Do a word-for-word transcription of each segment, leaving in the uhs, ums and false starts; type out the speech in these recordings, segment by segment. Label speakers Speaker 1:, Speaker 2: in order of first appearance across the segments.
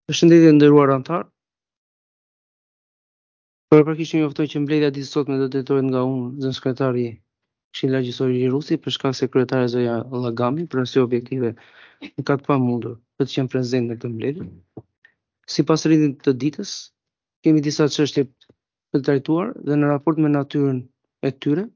Speaker 1: Përshëndetje nderuar antar. Për përkishë njoftoj që mbledhja ditës sotme do drejtohet nga unë, zënë sekretari Këshilli Lagjësor i Rusi, për shkak se kryetare zoja Llagami për arsye objektive nuk ka të pamundur për të qenë prezent në këtë mbledhje. Sipas ritmit të ditës, kemi disa çështje për të trajtuar dhe në raport me natyrën e tyre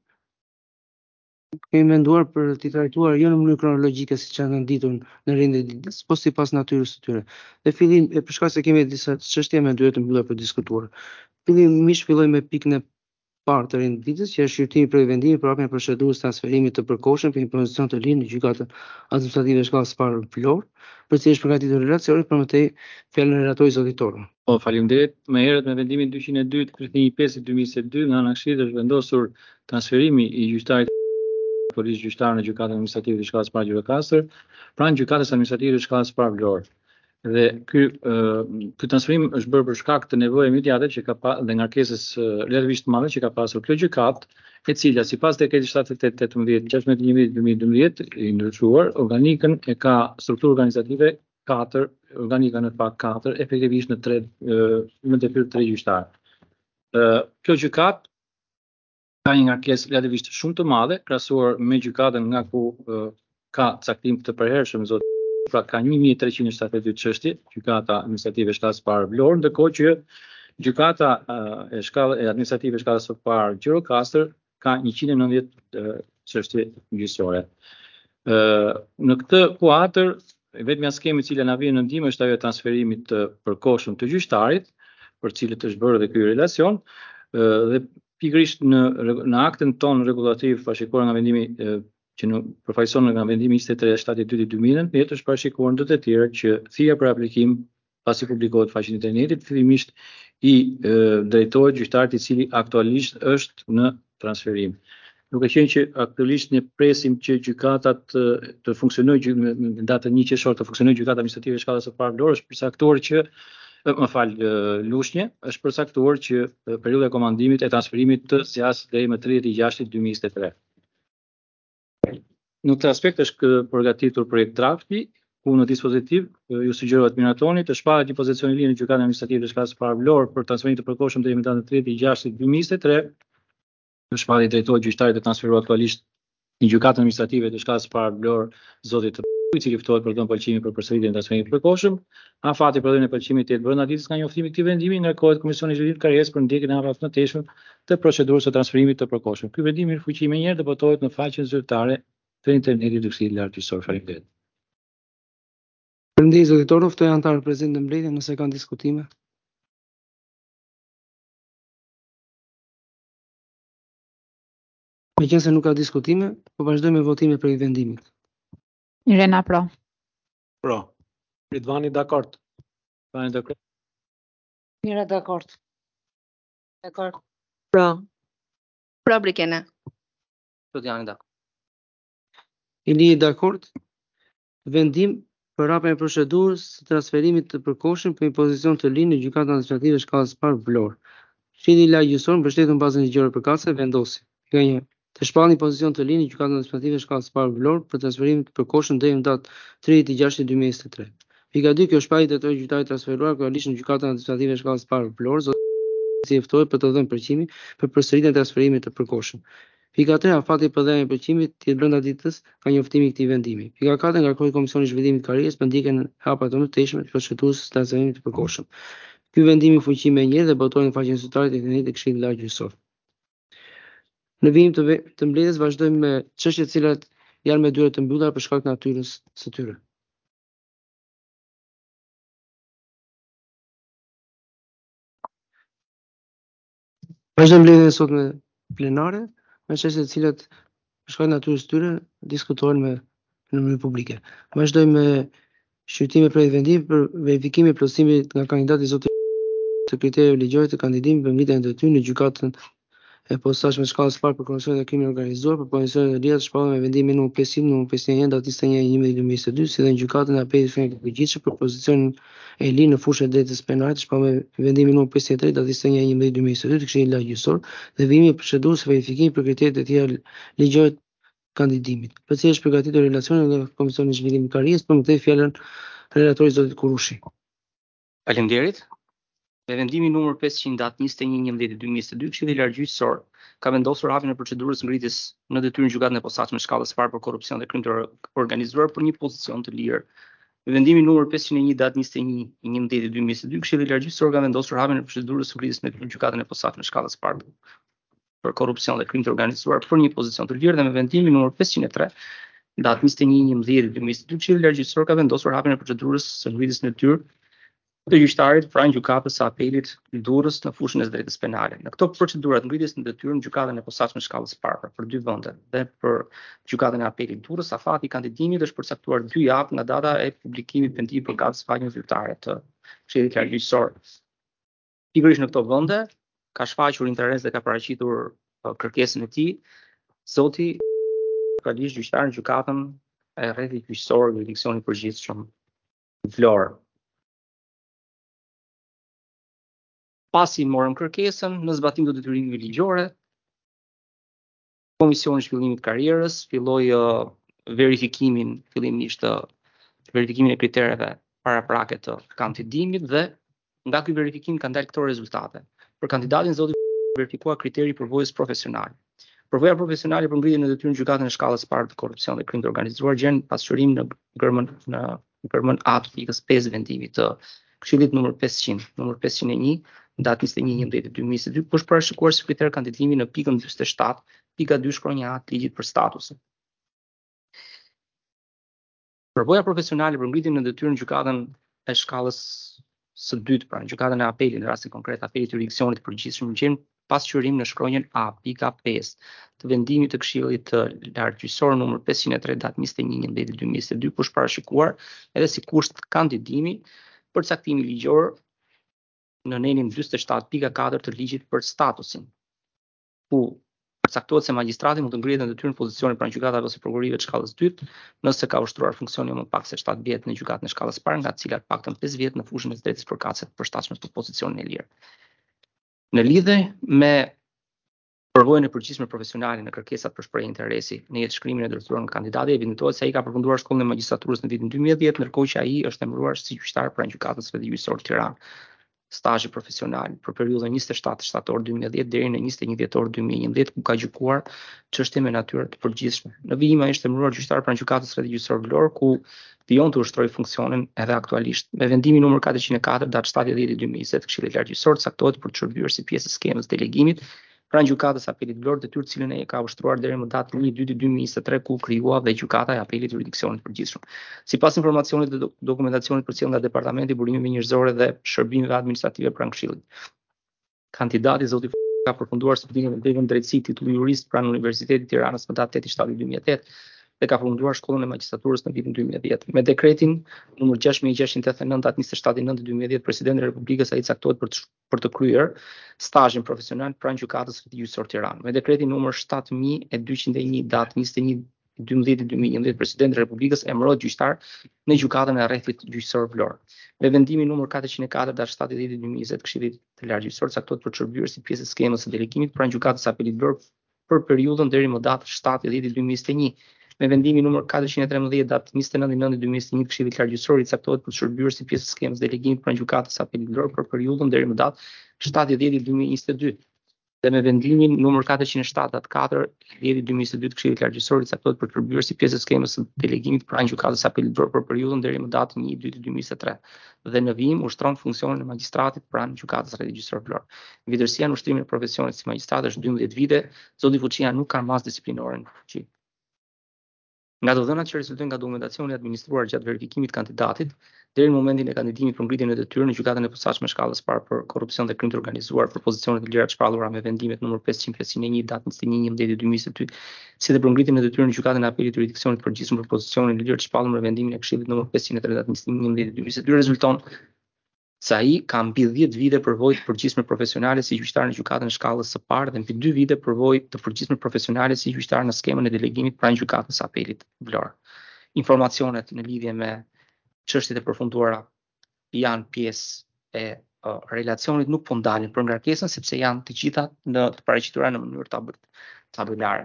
Speaker 1: kemi menduar për t'i trajtuar jo në mënyrë kronologjike siç janë nditur në rrjetin e ditës, po sipas natyrës së tyre. Në fillim, e për shkak se kemi disa çështje më duhet të mbylla për diskutuar. Fillimisht filloj me pikën e parë të rrjetit të ditës, që është shqyrtimi për vendimi për hapjen e procedurës transferimit të përkohshëm për një pozicion të lirë në gjykatën administrative shkallës së parë Vlorë, për cilë është përgatitur relacioni, për mëtej fjalën e relatorit zoti Toro.
Speaker 2: Po, faleminderit. Më herët me vendimin dyqind e dy tridhjet e një pesë dy mijë njëzet e dy nga ana e Këshillit është vendosur transferimi i gjyqtarit policë gjyqtar në gjykatën administrative të shkallës së parë Gjirokastër pranë gjykatës administrative të shkallës së parë Vlorë. Dhe ky ky transferim është bërë për shkak të nevojë imediate që ka pa dhe ngarkesës relativisht të madhe që ka pasur kjo gjykatë, e cila sipas dekretit shtatëdhjetë e tetëmbëdhjetë gjashtëmbëdhjetë e një dy mijë e dymbëdhjetë i ndryshuar, organikën e ka strukturë organizative katër, organika në fakt katër, efektivisht në tre në detyrë tre gjyqtarë. Kjo gjykatë ka një ngarkesë relativisht shumë të madhe krahasuar me gjykatën nga ku ka caktim të përhershëm zot. Pra ka një mijë e treqind e shtatëdhjetë e dy çështje, gjykata administrative e shkallës së parë Vlorë, ndërkohë që gjykata e shkallës e administrative e shkallës së parë Gjirokastër ka njëqind e nëntëdhjetë çështje gjyqësore. Në këtë kuadër, vetmja skemë e cila na vjen në ndihmë është ajo e transferimit të përkohshëm të gjyqtarit, për cilët është bërë edhe ky relacion, dhe pikërisht në në aktin ton rregullativ parashikuar nga vendimi që në përfaqëson nga vendimi njëzet e tre shtatëdhjetë e dy dy mijë e nëntëdhjetë është parashikuar ndër të tjera që thirrja për aplikim pasi publikohet në faqen e internetit fillimisht i drejtohet gjyqtarit i cili aktualisht është në transferim. Duke qenë që aktualisht ne presim që gjykatat të funksionojë në datën një qershor të funksionojë gjykata administrative e shkallës së parë Vlorë, është përcaktuar që më fal Lushnjë, është përcaktuar që periudha e komandimit e transferimit të zgjasë deri më tridhjetë e gjashtit dy mijë e njëzet e tre. Në këtë aspekt është përgatitur projekt drafti, ku në dispozitiv ju sugjerohet miratoni të shpahet një pozicion i lirë në gjykatën administrative të shkallës së parë Vlorë për transferim të përkohshëm deri më datën tridhjetë e gjashtit dy mijë e njëzet e tre. Të shpallje drejtohet gjyqtarit të transferuar aktualisht në gjykatën administrative të shkallës së parë Vlorë zotit të i cili ftohet për dhënë pëlqimi për përsëritjen e transferimit të përkohshëm. Afati për dhënien e pëlqimit të jetë brenda ditës nga njoftimi i këtij vendimi, ngarkohet Komisioni i Zhvillimit të Karrierës për ndjekjen e hapave të mëtejshme të procedurës së transferimit të përkohshëm. Ky vendim mirë fuqi më njëherë debatohet në faqen zyrtare të internetit të Këshillit Lagjësor. Faleminderit.
Speaker 1: Faleminderit zoti Toro, ftoj antarët prezent në mbledhje nëse kanë diskutime. Meqense nuk ka diskutime, po vazhdojmë me votimin për vendimit.
Speaker 3: Irena pro.
Speaker 4: Pro. Ridvani dakord.
Speaker 2: Ridvani dakord.
Speaker 5: Mira dakord.
Speaker 6: Dakord.
Speaker 5: Pro.
Speaker 6: Pro Brikena.
Speaker 7: Sodiani dakord.
Speaker 1: Ili dakord. Vendim për hapjen e procedurës së transferimit të përkohshëm për një pozicion të lirë në gjykatën administrative e shkallës së parë Vlorë. Këshilli Lagjësor mbështetur në bazën ligjore përkatëse vendosi nga një të shpallë një pozicion të lirë në gjykatën administrative e shkallës së parë Vlorë për transferimin të përkohshëm deri në datë tridhjetë e gjashtit dy mijë e njëzet e tre. Pika dy, kjo shpallje drejtohet gjyqtarit transferuar aktualisht në gjykatën administrative e shkallës së parë Vlorë, zoti i ftohet për të dhënë pëlqimin për përsëritjen e transferimit të përkohshëm. Pika tre, afati për dhënien e pëlqimit të jetë brenda ditës nga njoftimi i këtij vendimi. Pika katër, ngarkohet Komisioni i Zhvillimit të Karrierës për ndjekjen e hapave të mëtejshme të procedurës së transferimit të përkohshëm. Ky vendim i fuqi më njëherë debatohet në faqen zyrtare të internetit të Këshillit Lagjësor. Në vijim të, të mbledhjes vazhdojmë me çështjet të cilat janë me dyra të mbyllura për shkak të natyrës së tyre. Vazhdojmë mbledhjen e sotme plenare me çështjet të cilat për shkak të natyrës së tyre diskutohen me në mënyrë publike. Vazhdojmë me shqyrtime për vendim për verifikimin e plotësimit nga kandidati zoti të kriterëve ligjore të kandidimit për ngritjen e detyrë në gjykatën e posaçme shkallës së parë për korrupsionin dhe krimin e organizuar për pozicionet e lira të shpallura me vendimin numër pesëqind numër pesëqind e një datë njëzet e një e një dy mijë e njëzet e dy, si dhe në gjykatën e apetit të përgjithshëm për pozicionin e lirë në fushën e drejtës penale të shpallura me vendimin numër pesëdhjetë e tre datë njëzet e një e një dy mijë e njëzet e dy të Këshillit Lagjësor dhe vijimi i procedurës së verifikimit për kriteret e tjera ligjore të kandidimit, për cilë është përgatitur relacioni nga Komisioni i Zhvillimit të Karrierës, për mëtej fjalën relatorit zotit Kurushi.
Speaker 7: Faleminderit. Me vendimin numër pesëqind datë njëzet e një njëmbëdhjetë dy mijë e njëzet e dy, Këshilli Largjyqësor ka vendosur hapjen e procedurës ngritjes në detyrë në gjykatën e posaçme shkallës së parë për korrupsion dhe krim të organizuar për një pozicion të lirë. Me vendimin numër pesëqind e një datë njëzet e një i njëmbëdhjetë dy mijë e njëzet e dy, Këshilli Largjyqësor ka vendosur hapjen e procedurës ngritjes në gjykatën e posaçme shkallës së parë për korrupsion dhe krim të organizuar për një pozicion të lirë dhe me vendimin numër pesëqind e tre datë njëzet e një i njëmbëdhjetë dy mijë e njëzet e dy, Këshilli Largjyqësor ka vendosur hapjen e procedurës së ngritjes në detyrë të gjyqtarit pranë gjykatës së apelit Durrës në fushën e drejtës penale. Në këto procedura të ngritjes në detyrë në gjykatën e posaçme shkallës së parë për dy vende dhe për gjykatën e apelit Durrës, afati i kandidimit është përcaktuar dy javë nga data e publikimit të vendimit përkatës faqen zyrtare të Këshillit Largjyqësor. Pikërisht në këto vende ka shfaqur interes dhe ka paraqitur uh, kërkesën e tij zoti Kalish, gjyqtar në gjykatën e rrethit gjyqësor jurisdiksionit përgjithshëm Vlorë. Pasi morëm kërkesën në zbatim të detyrimeve ligjore, Komisioni i Zhvillimit të Karrierës filloi uh, verifikimin fillimisht uh, verifikimin e kritereve paraprake të kandidimit dhe nga ky verifikim kanë dalë këto rezultate. Për kandidatin zoti verifikua kriteri përvojës profesionale. Përvoja profesionale për ngritjen në detyrë në gjykatën e shkallës së parë të korrupsion dhe krim të organizuar gjen pasqyrim në gërmën në gërmën A të pikës pesë vendimit të Këshillit numër pesëqind, numër pesëqind e një, datë njëzet e një i njëmbëdhjetë dy mijë e njëzet e dy, për parashikuar si kriter kandidimi në pikën dyzet e shtatë, pika dy shkronja A të ligjit për statusin. Përvoja profesionale për ngritjen në detyrë në gjykatën e shkallës së dytë, pra në gjykatën e apelit, në rastin konkret apelit të jurisdiksionit të përgjithshëm, gjen pasqyrim në shkronjën A, pika pesë të vendimit të Këshillit të Largjyqësor numër pesëqind e tre datë njëzet e një i njëmbëdhjetë dy mijë e njëzet e dy, për parashikuar edhe si kusht kandidimi për caktimi ligjor në nenin dyzet e shtatë pika katër të ligjit për statusin, ku përcaktohet se magjistrati mund të ngrihet në detyrë në pozicionin pranë gjykatë ose prokurorive të shkallës dytë, nëse ka ushtruar funksion jo më pak se shtatë vjet në gjykatën e shkallës parë, nga të cilat paktën pesë vjet në fushën e drejtës përkatëse të përshtatshme për pozicionin e lirë. Në lidhje me përvojën e përgjithshme profesionale në kërkesat për shprehje interesi në jetëshkrimin e dorëzuar nga kandidati, evidentohet se ai ka përfunduar shkollën e magjistraturës në vitin dy mijë e dhjetë, ndërkohë që ai është emëruar si gjyqtar pranë gjykatës së Gjyqësor të Tiranës. Stazhi profesional për periudhën njëzet e shtatë shtator dy mijë e dhjetë deri në njëzet e një dhjetor dy mijë e njëmbëdhjetë, ku ka gjykuar çështje me natyrë të përgjithshme. Në vijim ai është emëruar gjyqtar pranë gjykatës së Gjyqësor Vlorë, ku vijon të ushtrojë funksionin edhe aktualisht. Me vendimin numër katërqind e katër datë shtatë dhjetë dy mijë e njëzet, Këshilli Largjyqësor caktohet për të shërbyer si pjesë e skemës delegimit pranë gjykatës apelit Vlorë, detyrë të cilën ai ka ushtruar deri më datën një dy dy dy mijë e njëzet e tre, ku krijua dhe gjykata e apelit jurisdiksionit të përgjithshëm. Sipas informacionit dhe dokumentacionit përcjell nga Departamenti i Burimeve njerëzore dhe Shërbimeve Administrative pranë Këshillit, kandidati zoti ka përfunduar studimin në tekën drejtësi titulli jurist pranë Universitetit të Tiranës më datë tetë shtator dy mijë e tetë dhe ka përfunduar shkollën e magjistraturës në vitin dy mijë e dhjetë. Me dekretin numër gjashtë mijë gjashtë njëzet e nëntë datë njëzet e shtatë nëntë dy mijë e dhjetë, presidenti i Republikës ai caktohet për të për të kryer stazhin profesional pranë gjykatës së Gjyqësor Tiranë. Me dekretin numër shtatë mijë e dyqind e një datë njëzet e një i dymbëdhjetë dy mijë e njëmbëdhjetë, presidenti i Republikës emërohet gjyqtar në gjykatën e rrethit gjyqësor Vlorë. Me vendimin numër katërqind e katër datë shtatë dhjetë dy mijë e njëzet, Këshilli të Largjyqësor caktohet për të shërbyer si pjesë e skemës së delegimit pranë gjykatës së apelit Vlorë për periudhën deri më datën shtatë dhjetë dy mijë e njëzet e një. Me vendimin numër katërqind e tretëmbëdhjetë datë njëzet e nëntë nëntë dy mijë e njëzet e një, Këshilli Largjyqësor i caktohet për të shërbyer si pjesë e skemës delegimit pranë gjykatës së apelit Vlorë për periudhën deri më datë shtatë dhjetë dy mijë e njëzet e dy. Dhe me vendimin numër katërqind e shtatë datë katër dhjetë dy mijë e njëzet e dy, Këshilli Largjyqësor i caktohet për të shërbyer si pjesë e skemës së delegimit pranë gjykatës së apelit Vlorë për periudhën deri më datën një dy dy mijë e njëzet e tre. Dhe në vijim ushtron funksionin e magjistratit pranë gjykatës së Gjyqësor Vlorë. Vjetërsia në ushtrimin e profesionit si magjistrat është dymbëdhjetë vite. Zoti Fuçia nuk ka masë disiplinore në fuqi. Nga të dhënat që rezultojnë nga dokumentacioni administruar gjatë verifikimit të kandidatit, deri në momentin e kandidimit për ngritjen e detyrë në gjykatën e posaçme shkallës parë për korrupsion dhe krim të organizuar për pozicione të lira të shpallura me vendimet numër pesëqind pesëqind e një datë njëzet e një i njëmbëdhjetë dy mijë e njëzet e dy, si dhe për ngritjen e detyrë në gjykatën e apelit të jurisdiksionit të përgjithshëm për pozicionin e lirë të shpallur me vendimin e Këshillit numër pesëqind e tre datë njëzet e një i njëmbëdhjetë dy mijë e njëzet e dy, rezulton se ai ka mbi dhjetë vite përvojë të përgjithshme profesionale si gjyqtar në gjykatën e shkallës së parë dhe mbi dy vite përvojë të përgjithshme profesionale si gjyqtar në skemën e delegimit pranë gjykatës së apelit Vlorë. Informacionet në lidhje me çështjet e përfunduara janë pjesë e uh, relacionit, nuk po ndalen për ngarkesën sepse janë të gjitha në të paraqitura në mënyrë tab tabulare.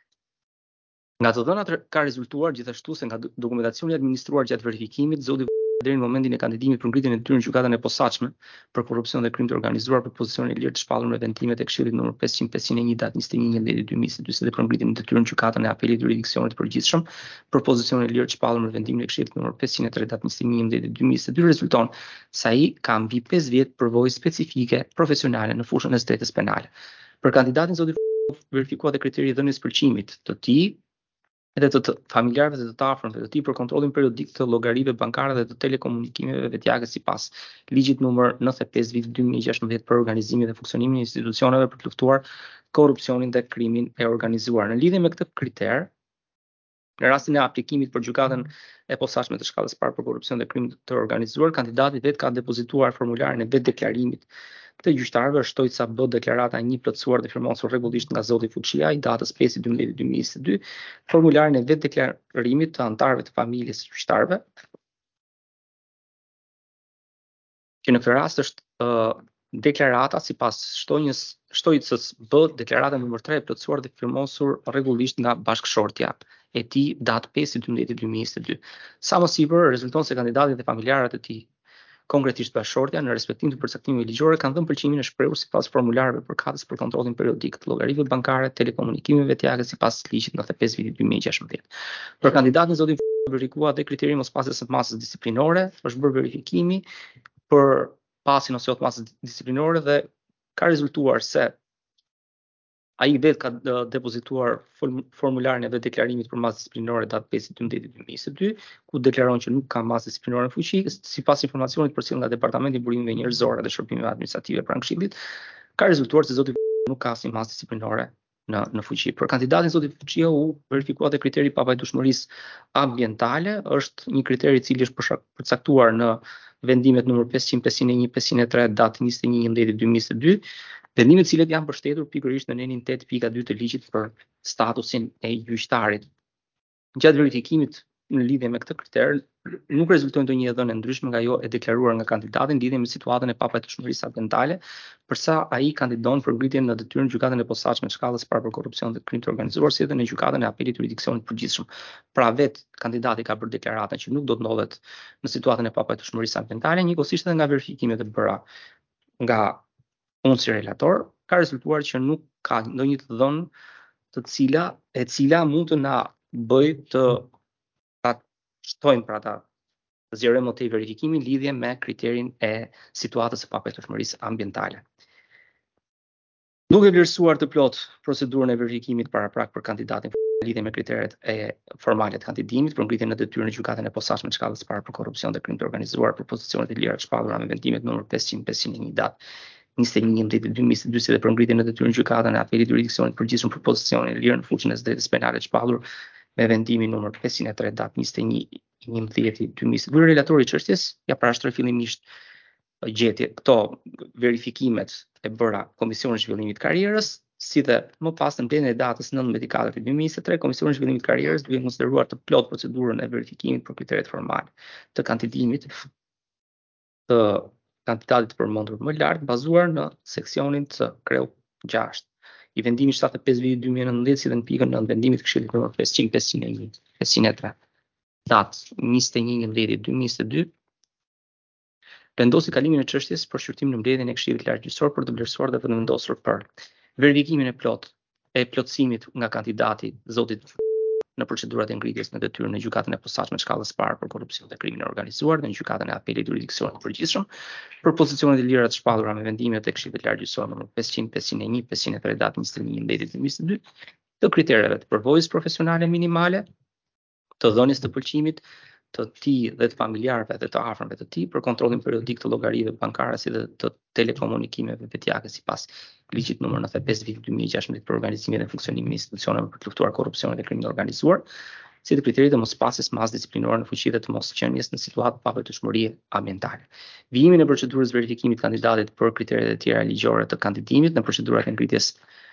Speaker 7: Nga të dhënat ka rezultuar gjithashtu se nga dokumentacioni administruar gjatë verifikimit, zoti deri në momentin e kandidimit për ngritjen e detyrës në gjykatën e posaçme për korrupsion dhe krim të organizuar për pozicionin e lirë të shpallur me vendimet e Këshillit numër pesëqind pesëqind e një datë njëzet e një nëntori dy mijë e dymbëdhjetë dhe për ngritjen e detyrës në gjykatën e apelit të jurisdiksionit të përgjithshëm për pozicionin e lirë të shpallur me vendimin e Këshillit numër pesëqind e tre datë njëzet e një nëntori dy mijë e dy rezulton se ai ka mbi pesë vjet përvojë specifike profesionale në fushën e së drejtës penale. Për kandidatin zoti verifikuat dhe kriteri i dhënies përqimit të tij edhe të, të familjarëve dhe të të afërmve të tij për kontrollin periodik të llogarive bankare dhe të telekomunikimeve vetjake sipas ligjit numër nëntëdhjetë e pesë vit dy mijë e gjashtëmbëdhjetë për organizimin dhe funksionimin e institucioneve për të luftuar korrupsionin dhe krimin e organizuar. Në lidhje me këtë kriter, në rastin e aplikimit për gjykatën e posaçme të shkallës parë për korrupsion dhe krim të organizuar, kandidati vetë ka depozituar formularin e vetë deklarimit të gjyqtarëve, shtoj ca bë deklarata një plotësuar dhe firmosur rregullisht nga zoti Fuçia i datës pesë dymbëdhjetë dy mijë e dy, formularin e vetë deklarimit të anëtarëve të familjes së gjyqtarëve, që në këtë rast është uh, deklarata sipas shtojnjës shtojcës B, deklarata numër tre e plotësuar dhe firmosur rregullisht nga bashkëshortja e tij datë pesë dymbëdhjetë dy mijë e dy. Sa më sipër, rezulton se kandidati dhe familjarët e tij, konkretisht bashkëshortja, në respektim të përcaktimeve ligjore, kanë dhënë pëlqimin e shprehur sipas formularëve përkatës për kontrollin periodik të llogarive bankare, telekomunikimeve vetjake sipas ligjit nëntëdhjetë e pesë vit dy mijë e gjashtëmbëdhjetë. Për kandidatin zotin verifikuar dhe kriteri mospasjes së masës disiplinore, është bërë verifikimi për pasin ose jot masës disiplinore dhe ka rezultuar se ai vetë ka depozituar formularin e vetë deklarimit për masë disiplinore datë pesë dymbëdhjetë dy mijë e dy, ku deklaron që nuk ka masë disiplinore në fuqi, sipas informacionit përcjellur nga Departamenti i Burimeve Njerëzore dhe Shërbimeve Administrative pranë Këshillit, ka rezultuar se zoti nuk ka asnjë masë disiplinore në në fuqi. Për kandidatin zoti Fuçia u verifikua dhe kriteri i pavajtueshmërisë ambientale, është një kriter i cili është përcaktuar në vendimet numër pesëqind pesëqind e një pesëqind e tre datë njëzet e një nëntori dy mijë e dy, vendimet të cilat janë mbështetur pikërisht në nenin tetë pika dy të ligjit për statusin e gjyqtarit. Gjatë verifikimit në lidhje me këtë kriter, nuk rezultoi ndonjë dhënë ndryshme nga ajo e deklaruar nga kandidati në lidhje me situatën e pavajtueshmërisë ambientale, përsa ai kandidon për ngritjen në detyrën në gjykatën e posaçme të shkallës parë për korrupsion dhe krim të organizuar, si edhe në gjykatën e apelit të jurisdiksionit të përgjithshëm. Pra vet kandidati ka bërë deklaratën që nuk do të ndodhet në situatën e pavajtueshmërisë ambientale, njëkohësisht edhe nga verifikimet e bëra nga unë si relator, ka rezultuar që nuk ka ndonjë të dhënë të cila e cila mund të na bëj të ta shtojmë pra ta zgjerojmë më tej verifikimin lidhje me kriterin e situatës së pavajtueshmërisë ambientale. Duke vlerësuar të plot procedurën e verifikimit paraprak për kandidatin në lidhje me kriteret e formale të kandidimit për ngritjen në detyrën në gjykatën e posaçme të shkallës parë për korrupsion dhe krim të organizuar për pozicionet e lira të shpallura me vendimet numër pesëqind pesëqind e një datë njëzet e një nëntori dy mijë e dy si dhe për ngritjen në detyrën në gjykatën e apelit të jurisdiksionit të përgjithshëm për pozicionin e lirë në fushën e së drejtës penale të shpallur me vendimin numër pesëqind e tre datë njëzet e një nëntori dy mijë e dy. Relatori i çështjes ja parashtroi fillimisht gjetje këto verifikimet e bëra Komisioni i Zhvillimit të Karrierës, si dhe më pas në mbledhjen e datës nëntëmbëdhjetë i katërt dy mijë e tre, Komisioni i Zhvillimit të Karrierës duke konsideruar të plot procedurën e verifikimit për kriteret formale të kandidimit të kandidatit të përmendur më lart, bazuar në seksionin C, kreu gjashtë i vendimit shtatëdhjetë e pesë vit dy mijë e nëntëdhjetë, si dhe në pikën nëntë vendimit të Këshillit numër pesëqind pesëqind e një pesëqind e tre datë njëzet e një nëntori dy mijë e dy, vendosi kalimin e çështjes për shqyrtim në mbledhjen e Këshillit Lartgjyqësor për të vlerësuar dhe të vendosur për verifikimin e plot e plotësimit nga kandidati zotit në procedurat e ngritjes në detyrën në gjykatën e posaçme të shkallës parë për korrupsion dhe krimin e organizuar dhe në gjykatën e apelit të jurisdiksionit të përgjithshëm për pozicionet e lira të shpallura me vendimet e Këshillit Lartgjyqësor numër pesëqind pesëqind e një pesëqind e tre datë njëzet e një nëntori dy mijë e dy, të kritereve të përvojës profesionale minimale, të dhënies të pëlqimit të tij dhe të familjarëve dhe të afërmve të tij për kontrollin periodik të llogarive bankare si dhe të telekomunikimeve vetjake sipas ligjit numër nëntëdhjetë e pesë vit dy mijë e gjashtëmbëdhjetë për organizimin dhe funksionimin e institucioneve për të luftuar korrupsionin dhe krimin e organizuar, si dhe kriteret e mospasjes masë disiplinore në fuqi dhe të mosqenies në situatë pavajtueshmërie ambientale. Vijimin e procedurës verifikimit të kandidatit për kriteret e tjera ligjore të kandidimit në procedurat e ngritjes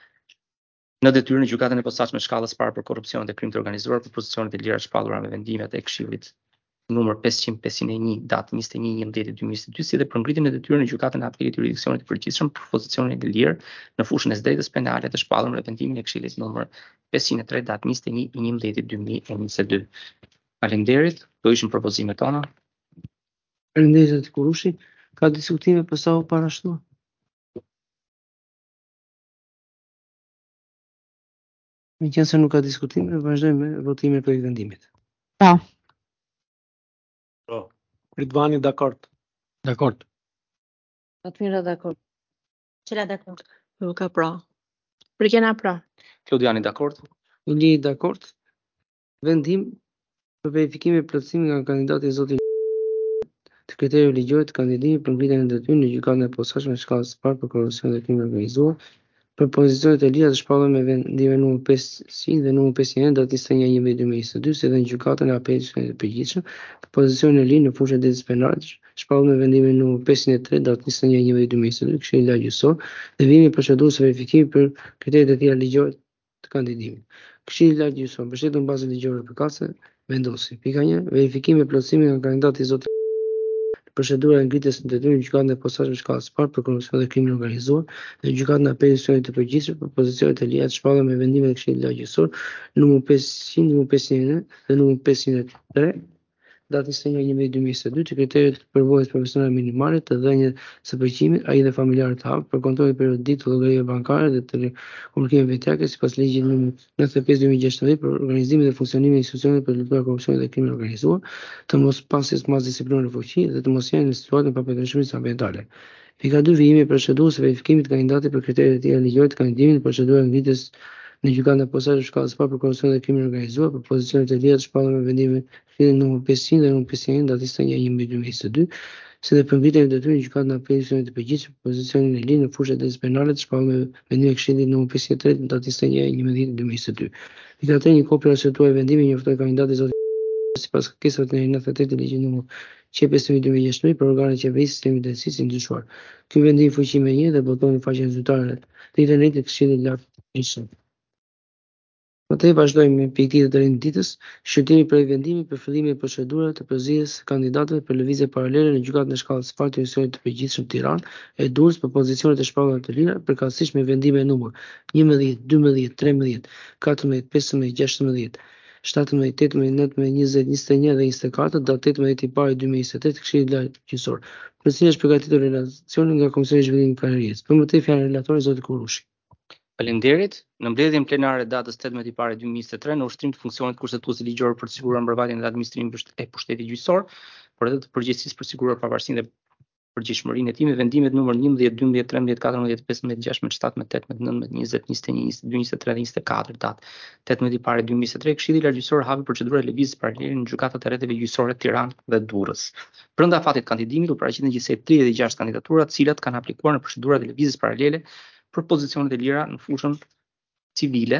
Speaker 7: në detyrën në gjykatën e posaçme shkallës parë për korrupsion dhe krim të organizuar për pozicionet e lira të shpallura me vendimet e Këshillit numër pesëqind pesëqind e një datë njëzet e një nëntori dy mijë e dy, si dhe për ngritjen e detyrën në gjykatën e apelit të jurisdiksionit të përgjithshëm për pozicionin e lirë në fushën e së drejtës penale të shpallur me vendimin e Këshillit numër pesëqind e tre datë njëzet e një nëntori dy mijë e dy. Faleminderit, këto ishin propozimet tona.
Speaker 1: Faleminderit zoti Kurushi. Ka diskutime për sa u parashtuar? Me qenë se nuk ka diskutime, vazhdojmë me votimin për vendimit.
Speaker 3: Pra.
Speaker 4: Pro. Ridvani dakord.
Speaker 2: Dakord.
Speaker 5: Fatmira dakord.
Speaker 6: Qela dakord. Luka pra. Përgjena pra.
Speaker 7: Klodiani dakord.
Speaker 1: Ili dakord. Vendim për verifikimin e plotësimit nga kandidati i zotit të kriterieve ligjore të kandidimit për ngritjen e detyrës në gjykatën e posaçme shkallës së parë për korrupsion dhe krim organizuar për pozicionet e lira të shpallura me vendime numër pesëqind dhe numër pesëqind e një datë njëzet e një dhjetor dy mijë e njëzet e dy, si dhe në gjykatën e apelit të përgjithshëm për pozicionin e linë në fushën e drejtës penale shpallur me vendimin numër pesëqind e tre datë njëzet e një dhjetor dy mijë e njëzet e dy, Këshilli Lagjësor dhe vijimi i procedurës së verifikimit për kriteret e tjera ligjore të kandidimit. Këshilli Lagjësor, mbështetur në bazën ligjore përkatëse, vendosi: Pika një. Verifikimi i plotësimit nga kandidati i zotit procedura e ngritjes së detyrës në gjykatën e posaçme shkallës së parë për korrupsion dhe krim organizuar dhe gjykatën e apelit të përgjithshëm për pozicionet e lira të shpallura me vendimin e Këshillit Lagjësor numër pesëqind, numër pesëqind e një dhe numër pesëqind e tre datë njëzet e një dhjetor dy mijë e njëzet e dy të kriteret të përvojës profesionale minimale të dhënies së përgjimit, ai dhe familjarët të hapur për kontrollin periodik të llogarive bankare dhe të komunikimeve veçake sipas ligjit numër nëntëdhjetë e pesë dy mijë e gjashtëdhjetë për organizimin dhe funksionimin e institucioneve për të luftuar korrupsionin dhe krimin e organizuar, të mos pasjes mas disiplinore në fuqi dhe të mos jenë në situatën e papërshtatshmërisë ambientale. Pika dy. Vijimi i procedurës së verifikimit të kandidatit për kriteret e tjera ligjore të kandidimit në procedurën e ngritjes në gjykatën e posaçme shkallës së parë për korrupsion dhe krim organizuar për pozicionet e lira të shpallura me vendimin Këshillit numër pesëqind dhe numër pesëqind e një datë njëzet e një dhjetor dy mijë e njëzet e dy, si dhe për ngritjen e detyrës në gjykatën e apelit të përgjithshëm për pozicionin e linë në fushën e drejtës penale të shpallur me vendimin e Këshillit numër pesëqind e tre datë njëzet e një dhjetor dy mijë e njëzet e dy. Pika tre. Një kopje arsyetruar e vendimit njoftoi kandidatin zotin sipas kërkesave të nëntëdhjetë e tre të ligjit numër qe pesëmëdhjetë dy mijë e gjashtëdhjetë për organet e qeverisë sistemi i drejtësisë i ndryshuar. Ky vendim fuqi me një dhe botohet në faqen zyrtare të internetit të Këshillit Lartë. Atëherë vazhdojmë me pikë të rënë ditës, shqyrtimi për vendimin për fillimin e procedurave të përzierjes së kandidatëve për lëvizje paralele në gjykatën e shkallës së parë të Justicisë të Përgjithshëm Tiranë e Durrës për pozicionet e shpallura të lira, përkatësisht me vendime numër njëmbëdhjetë, dymbëdhjetë, tretëmbëdhjetë, katërmbëdhjetë, pesëmbëdhjetë, gjashtëmbëdhjetë, shtatëmbëdhjetë, tetëmbëdhjetë, nëntëmbëdhjetë, njëzet, njëzet e një dhe njëzet e katër datë tetëmbëdhjetë i parë dy mijë e njëzet e tre të Këshillit Lagjësor. Për cilën është përgatitur relacioni nga Komisioni i Zhvillimit të Karrierës. Për më tej fjalën relatorit zoti Kurushi.
Speaker 7: Faleminderit. Në mbledhjen plenare datës tetëmbëdhjetë i parë dy mijë e njëzet e tre në ushtrim të funksionit kushtetues ligjor për të siguruar mbrojtjen dhe administrimin e pushtetit gjyqësor, por edhe të përgjegjësisë për të siguruar pavarësinë dhe përgjegjshmërinë e tij me vendimet numër njëmbëdhjetë, dymbëdhjetë, trembëdhjetë, katërmbëdhjetë, pesëmbëdhjetë, gjashtëmbëdhjetë, shtatëmbëdhjetë, tetëmbëdhjetë, nëntëmbëdhjetë, njëzet, njëzet e një, njëzet e dy, njëzet e tre dhe njëzet e katër datë tetëmbëdhjetë i parë dy mijë e njëzet e tre Këshilli Lagjësor hapi procedurën e lëvizjes paralele në gjykatat e rrethéve gjyqësore Tiranë dhe Durrës. Brenda fatit kandidimit u paraqiten gjithsej tridhjetë e gjashtë kandidatura, të cilat kanë aplikuar në procedurat e lëvizjes paralele për pozicionet e lira në fushën civile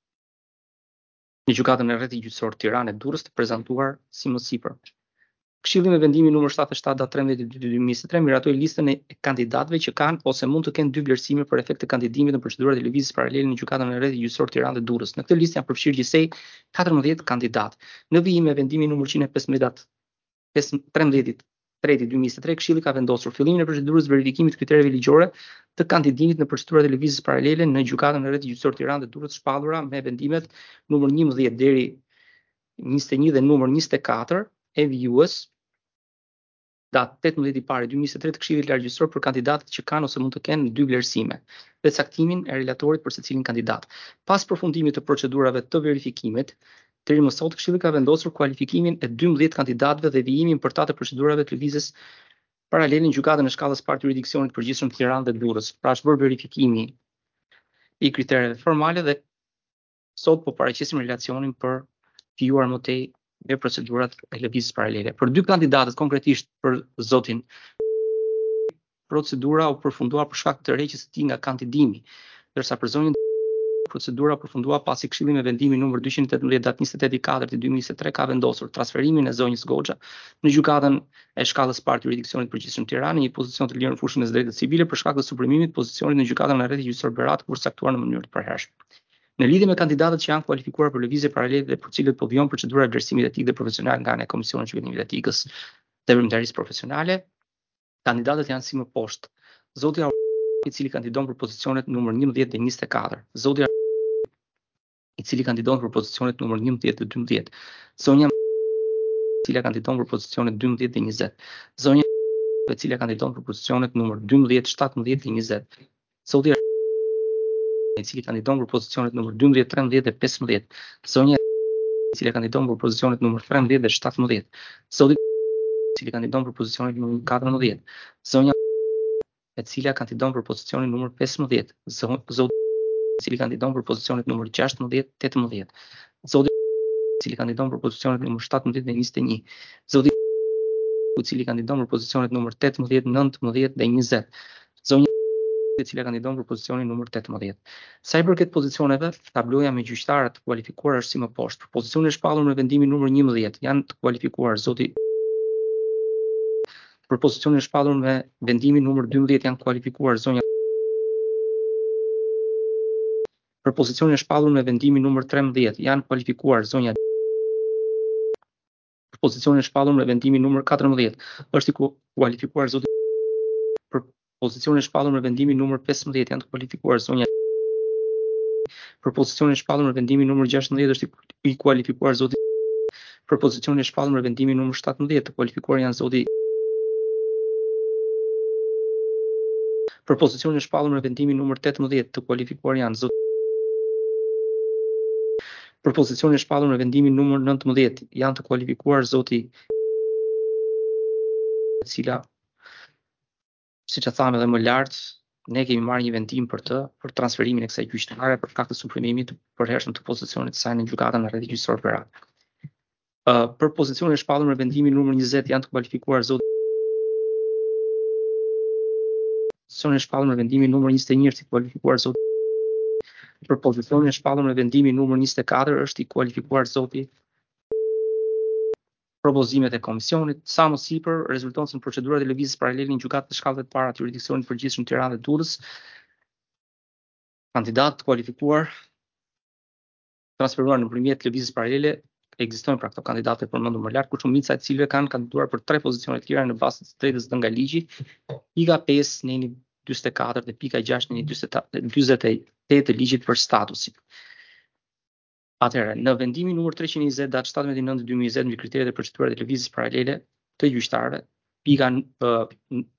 Speaker 7: në gjykatën e rrethit gjyqësor Tiranë e Durrës të prezantuar si më sipër. Këshilli me vendimin numër shtatëdhjetë e shtatë datë trembëdhjetë i dytë dy mijë e njëzet e tre miratoi listën e kandidatëve që kanë ose mund të kenë dy vlerësime për efekt të kandidimit në procedurat e lëvizjes paralele në gjykatën e rrethit gjyqësor Tiranë dhe Durrës. Në këtë listë janë përfshirë gjithsej katërmbëdhjetë kandidatë. Në vijim me vendimin numër njëqind e pesëmbëdhjetë datë trembëdhjetë i tretë dy mijë e njëzet e tre Këshilli ka vendosur fillimin e procedurës verifikimit të kritereve ligjore të kandidimit në procedurat e lëvizjes paralele në gjykatën e rrethit gjyqësor Tiranë dhe Durrës shpallura me vendimet numër njëmbëdhjetë deri njëzet e një dhe numër njëzet e katër e vijues datë tetëmbëdhjetë i parë dy mijë e njëzet e tre të Këshillit Largjësor për kandidatët që kanë ose mund të kenë dy vlerësime dhe caktimin e relatorit për secilin kandidat. Pas përfundimit të procedurave të verifikimit, deri më sot Këshilli ka vendosur kualifikimin e dymbëdhjetë kandidatëve dhe vijimin për ta të procedurave të lëvizjes paralele në gjykatën e shkallës parë të jurisdiksionit të përgjithshëm Tiranë dhe Durrës. Pra është bërë verifikimi i kritereve formale dhe sot po paraqesim relacionin për vijuar më tej me procedurat e lëvizjes paralele. Për dy kandidatët konkretisht për zotin, procedura u përfundua për shkak të tërheqjes së tij nga kandidimi, ndërsa për zonin procedura përfundua pasi Këshilli me vendimin numër dyqind e tetëmbëdhjetë datë njëzet e tetë i katërt dy mijë e njëzet e tre ka vendosur transferimin e zonjës Goxha në gjykatën e shkallës parë të jurisdiksionit të përgjithshëm Tiranë në një pozicion të lirë në fushën e drejtës civile për shkak të suprimimit të pozicionit në gjykatën e rrethit gjyqësor Berat kur caktuar në mënyrë të përhershme. Në lidhje me kandidatët që janë kualifikuar për lëvizje paralele dhe për cilët po vijojnë procedura e vlerësimit etik dhe profesional nga ana e Komisionit të Zhvillimit të Etikës dhe Veprimtarisë Profesionale, kandidatët janë si më poshtë: Zoti i cili kandidon për pozicionet numër njëmbëdhjetë dhe njëzet e katër, Zoti i cili kandidon për pozicionet numër njëmbëdhjetë dhe dymbëdhjetë, Sonja e cila kandidon për pozicionet dymbëdhjetë dhe njëzet. Zonja e cila kandidon për pozicionet numër dymbëdhjetë, shtatëmbëdhjetë dhe njëzet. Zoti e cili kandidon për pozicionet numër dymbëdhjetë, trembëdhjetë dhe pesëmbëdhjetë. Zonja e cila kandidon për pozicionet numër trembëdhjetë dhe shtatëmbëdhjetë. Zoti e cili kandidon për pozicionet numër katërmbëdhjetë. Zonja e cila kandidon për pozicionin numër pesëmbëdhjetë. Zoti e cili kandidon për pozicionet numër gjashtëmbëdhjetë, tetëmbëdhjetë. Zoti e cili kandidon për pozicionet numër shtatëmbëdhjetë dhe njëzet e një. Zoti i cili kandidon për pozicionet numër tetëmbëdhjetë, nëntëmbëdhjetë dhe njëzet. Zonja e cila kandidon për pozicionin numër tetëmbëdhjetë. Sa i përket pozicioneve, tabloja me gjyqtarë të kualifikuar është si më poshtë. Për pozicionin e shpallur me vendimin numër njëmbëdhjetë janë të kualifikuar zoti. Për pozicionin e shpallur me vendimin numër dymbëdhjetë janë kualifikuar zonja. Për pozicionin e shpallur me vendimin numër trembëdhjetë janë kualifikuar zonja. Për pozicionin e shpallur me vendimin numër katërmbëdhjetë është i kualifikuar zoti. Për pozicionin e shpallur me vendimin numër pesëmbëdhjetë janë të kualifikuar zonja. Për pozicionin e shpallur me vendimin numër gjashtëmbëdhjetë është i kualifikuar zoti. Për pozicionin e shpallur me vendimin numër shtatëmbëdhjetë të kualifikuar janë zoti. Për pozicionin e shpallur me vendimin numër tetëmbëdhjetë të kualifikuar janë zoti. Për pozicionin e shpallur me vendimin numër nëntëmbëdhjetë janë të kualifikuar zoti, e cila, siç e thamë edhe më lart, ne kemi marrë një vendim për të, për transferimin e kësaj gjyqtare për shkak të suprimimit të përhershëm të pozicionit të saj në gjykatën e rrethit gjyqësor Berat. Uh, për pozicionin e shpallur me vendimin numër njëzet janë të kualifikuar zoti. Pozicionin e shpallur me vendimin numër njëzet e një është i kualifikuar zoti. Për pozicionin e shpallur me vendimin numër njëzet e katër është i kualifikuar zoti. Propozimet e komisionit, sa më sipër, rezulton se në procedurat e lëvizjes paralele në gjykatë të shkallëve të para të jurisdiksionit përgjithshëm Tiranë dhe Durrës, kandidatë të kualifikuar transferuar nëpërmjet lëvizjes paralele ekzistojnë pra këto kandidatë e përmendur më lart, ku shumica e cilëve kanë kandiduar për tre pozicione të tjera në bazë të drejtës dhënë nga ligji, pika pesë në një dyzet e katër dhe pika gjashtë në dyzet e tetë të ligjit për statusin. Atëherë, në vendimin numër treqind e njëzet datë shtatëmbëdhjetë nëntor dy mijë e njëzet mbi kriteret e procedurat e lëvizjes paralele të gjyqtarëve, pika uh,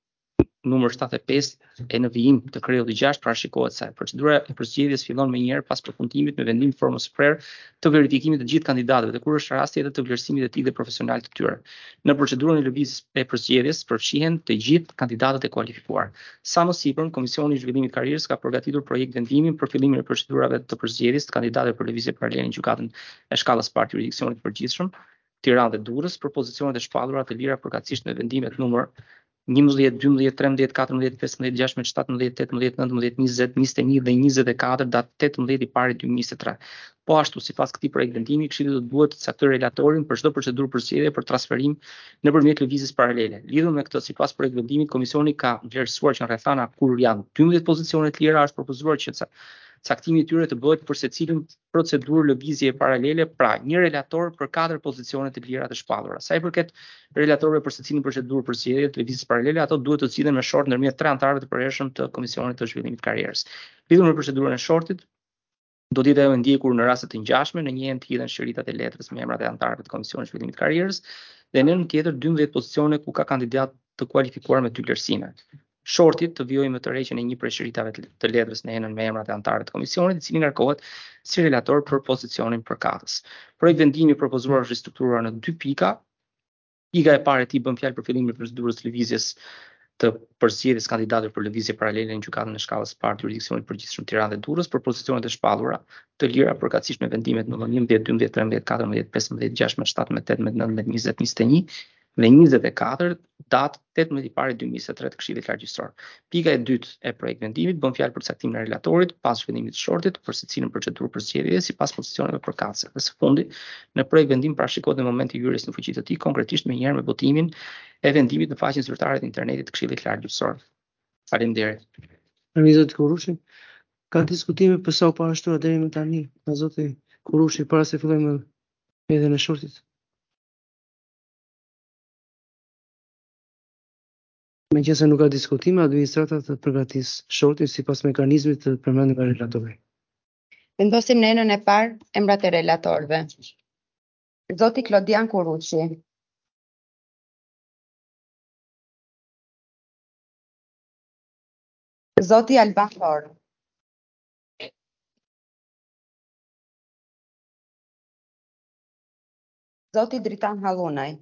Speaker 7: numër shtatëdhjetë e pesë e në vijim të kreullit gjashtë parashikohet se procedura e përzgjedhjes fillon më njëherë pas përfundimit me vendim formës së prerë të verifikimit të gjithë kandidatëve dhe kur është rasti edhe të vlerësimit etik dhe profesional të tyre. Në procedurën e lëvizjes e përzgjedhjes përfshihen të gjithë kandidatët e kualifikuar. Sa më sipër, Komisioni i Zhvillimit të Karrierës ka përgatitur projekt vendimi për fillimin e procedurave të përzgjedhjes të kandidatëve për lëvizje paralele në gjykatën e shkallës parë të jurisdiksionit të përgjithshëm Tiranë dhe Durrës për pozicionet e shpallura të lira përkatësisht me vendimet numër njëmbëdhjetë, dymbëdhjetë, trembëdhjetë, katërmbëdhjetë, pesëmbëdhjetë, gjashtëmbëdhjetë, shtatëmbëdhjetë, tetëmbëdhjetë, nëntëmbëdhjetë, njëzet, njëzet e një dhe njëzet e katër datë tetëmbëdhjetë i pari dy mijë e njëzet e tre. Po ashtu, sipas këtij projekt vendimi, Këshilli do të duhet të caktojë relatorin për çdo procedurë përzgjedhje për transferim nëpërmjet lëvizjes paralele. Lidhur me këtë, sipas projekt vendimit, komisioni ka vlerësuar që në rrethana kur janë dymbëdhjetë pozicione të lira, është propozuar që caktimi i tyre të bëhet për secilën procedurë lëvizje paralele, pra një relator për katër pozicione të lira të shpallura. Sa i përket relatorëve për secilën procedurë përzgjedhje të lëvizjes paralele, ato duhet të zgjidhen me short ndërmjet tre anëtarëve të përhershëm të Komisionit të Zhvillimit të Karrierës. Lidhur me procedurën e shortit, do të jetë ajo ndjekur në raste të ngjashme, në një enë të hidhen shëritat e letrës me emrat e anëtarëve të Komisionit të Zhvillimit të Karrierës dhe në anën tjetër dymbëdhjetë pozicione ku ka kandidat të kualifikuar me dy vlerësime. Shortit të vijojë me tërheqjen e një prej shëritave të letrës në enën me emrat e anëtarëve të komisionit, i cili ngarkohet si relator për pozicionin përkatës. Projekt vendimi propozuar është ristrukturuar në dy pika. Pika e parë e tij bën fjalë për fillimin e procedurës lëvizjes të përzgjedhjes kandidatëve për lëvizje paralele në gjykatën e shkallës së parë të jurisdiksionit përgjithshëm Tiranë dhe Durrës për pozicionet e shpallura të lira përkatësisht me vendimet numër njëmbëdhjetë, dymbëdhjetë, trembëdhjetë, katërmbëdhjetë, pesëmbëdhjetë, gjashtëmbëdhjetë, shtatëmbëdhjetë, tetëmbëdhjetë, nëntëmbëdhjetë, njëzet, njëzet e një dhe njëzet e katër datë tetëmbëdhjetë i pari dy mijë e njëzet e tre të Këshillit Largjësor. Pika e dytë e projekt vendimit bën fjalë për caktimin e relatorit pas zhvillimit të shortit për secilën procedurë përzgjedhje sipas pozicioneve përkatëse. Dhe së fundi, në projekt vendim parashikohet në momenti i hyrjes në fuqi të tij, konkretisht më njëherë me votimin e vendimit në faqen zyrtare të internetit të Këshillit Largjësor. Faleminderit.
Speaker 1: Faleminderit Kurushi. Ka diskutime për sa u parashtuar deri më tani, nga zoti Kurushi para se fillojmë edhe në shortit. Meqense nuk ka diskutime, administrata të përgatis shortin sipas mekanizmit të përmendur nga relatori.
Speaker 3: Vendosim në enën e parë emrat e relatorëve. Zoti Klodian Kurushi,
Speaker 8: Zoti Alban Toro. Zoti Dritan Hallonaj.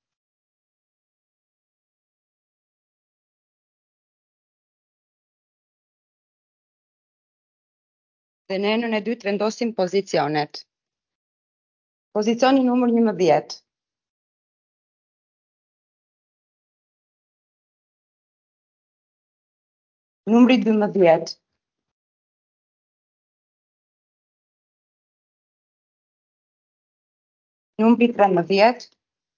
Speaker 8: Dhe në enën e dytë vendosim pozicionet. Pozicioni numër njëmbëdhjetë. Numri dymbëdhjetë. Numri trembëdhjetë.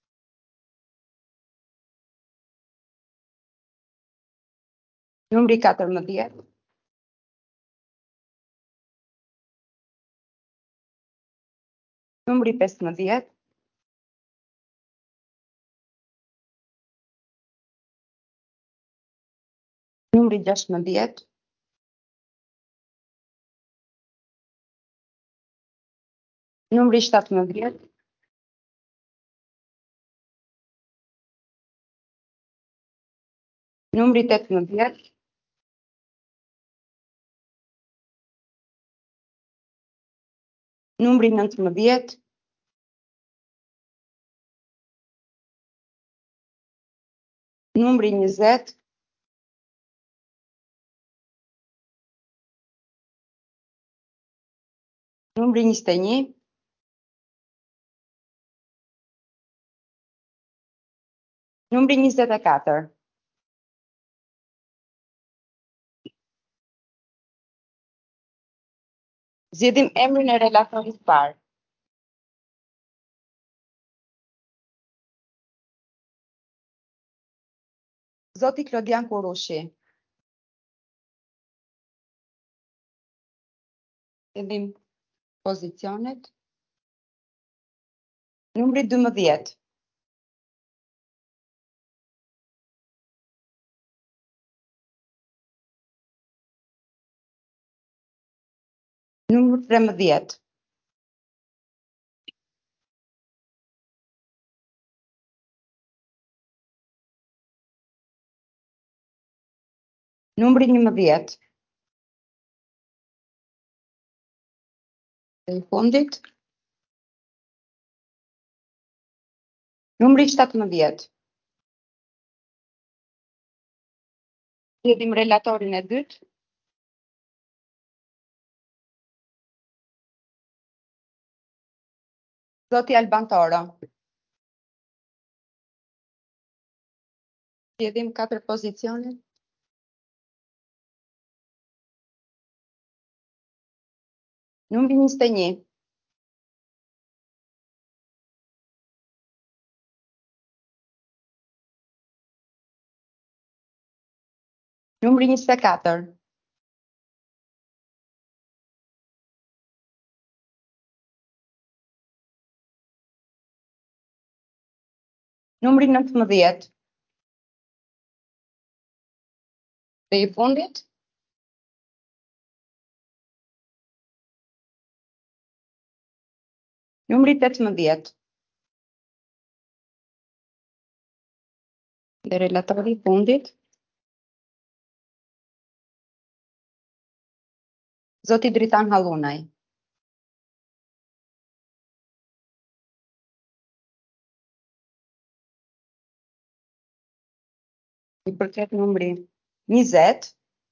Speaker 8: Numri katërmbëdhjetë. Numri pesëmbëdhjetë. Numri gjashtëmbëdhjetë. Numri shtatëmbëdhjetë. Numri tetëmbëdhjetë. Numri nëntëmbëdhjetë. Numri njëzet. Numri njëzet e një. Numri njëzet e katër. Zgjedhim emrin e relatorit parë. Zoti Klodian Kurushi. Zgjedhim pozicionet. Numri dymbëdhjetë. Numri trembëdhjetë. Numri njëmbëdhjetë. Dhe i fundit. Numri shtatëmbëdhjetë. Zgjedhim relatorin e dytë. Zoti Alban Toro. Zgjedhim katër pozicione. Numri njëzet e një. Numri njëzet e katër. Numri nëntëmbëdhjetë. Dhe i fundit. Numri tetëmbëdhjetë. Dhe relatori i fundit. Zoti Dritan Hallonaj. I përket numri njëzet.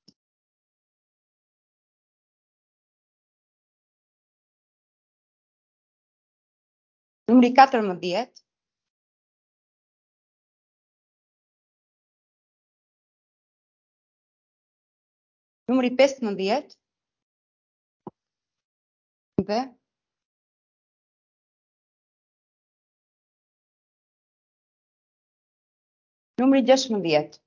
Speaker 8: Numri katërmbëdhjetë. Numri pesëmbëdhjetë. Dhe numri gjashtëmbëdhjetë.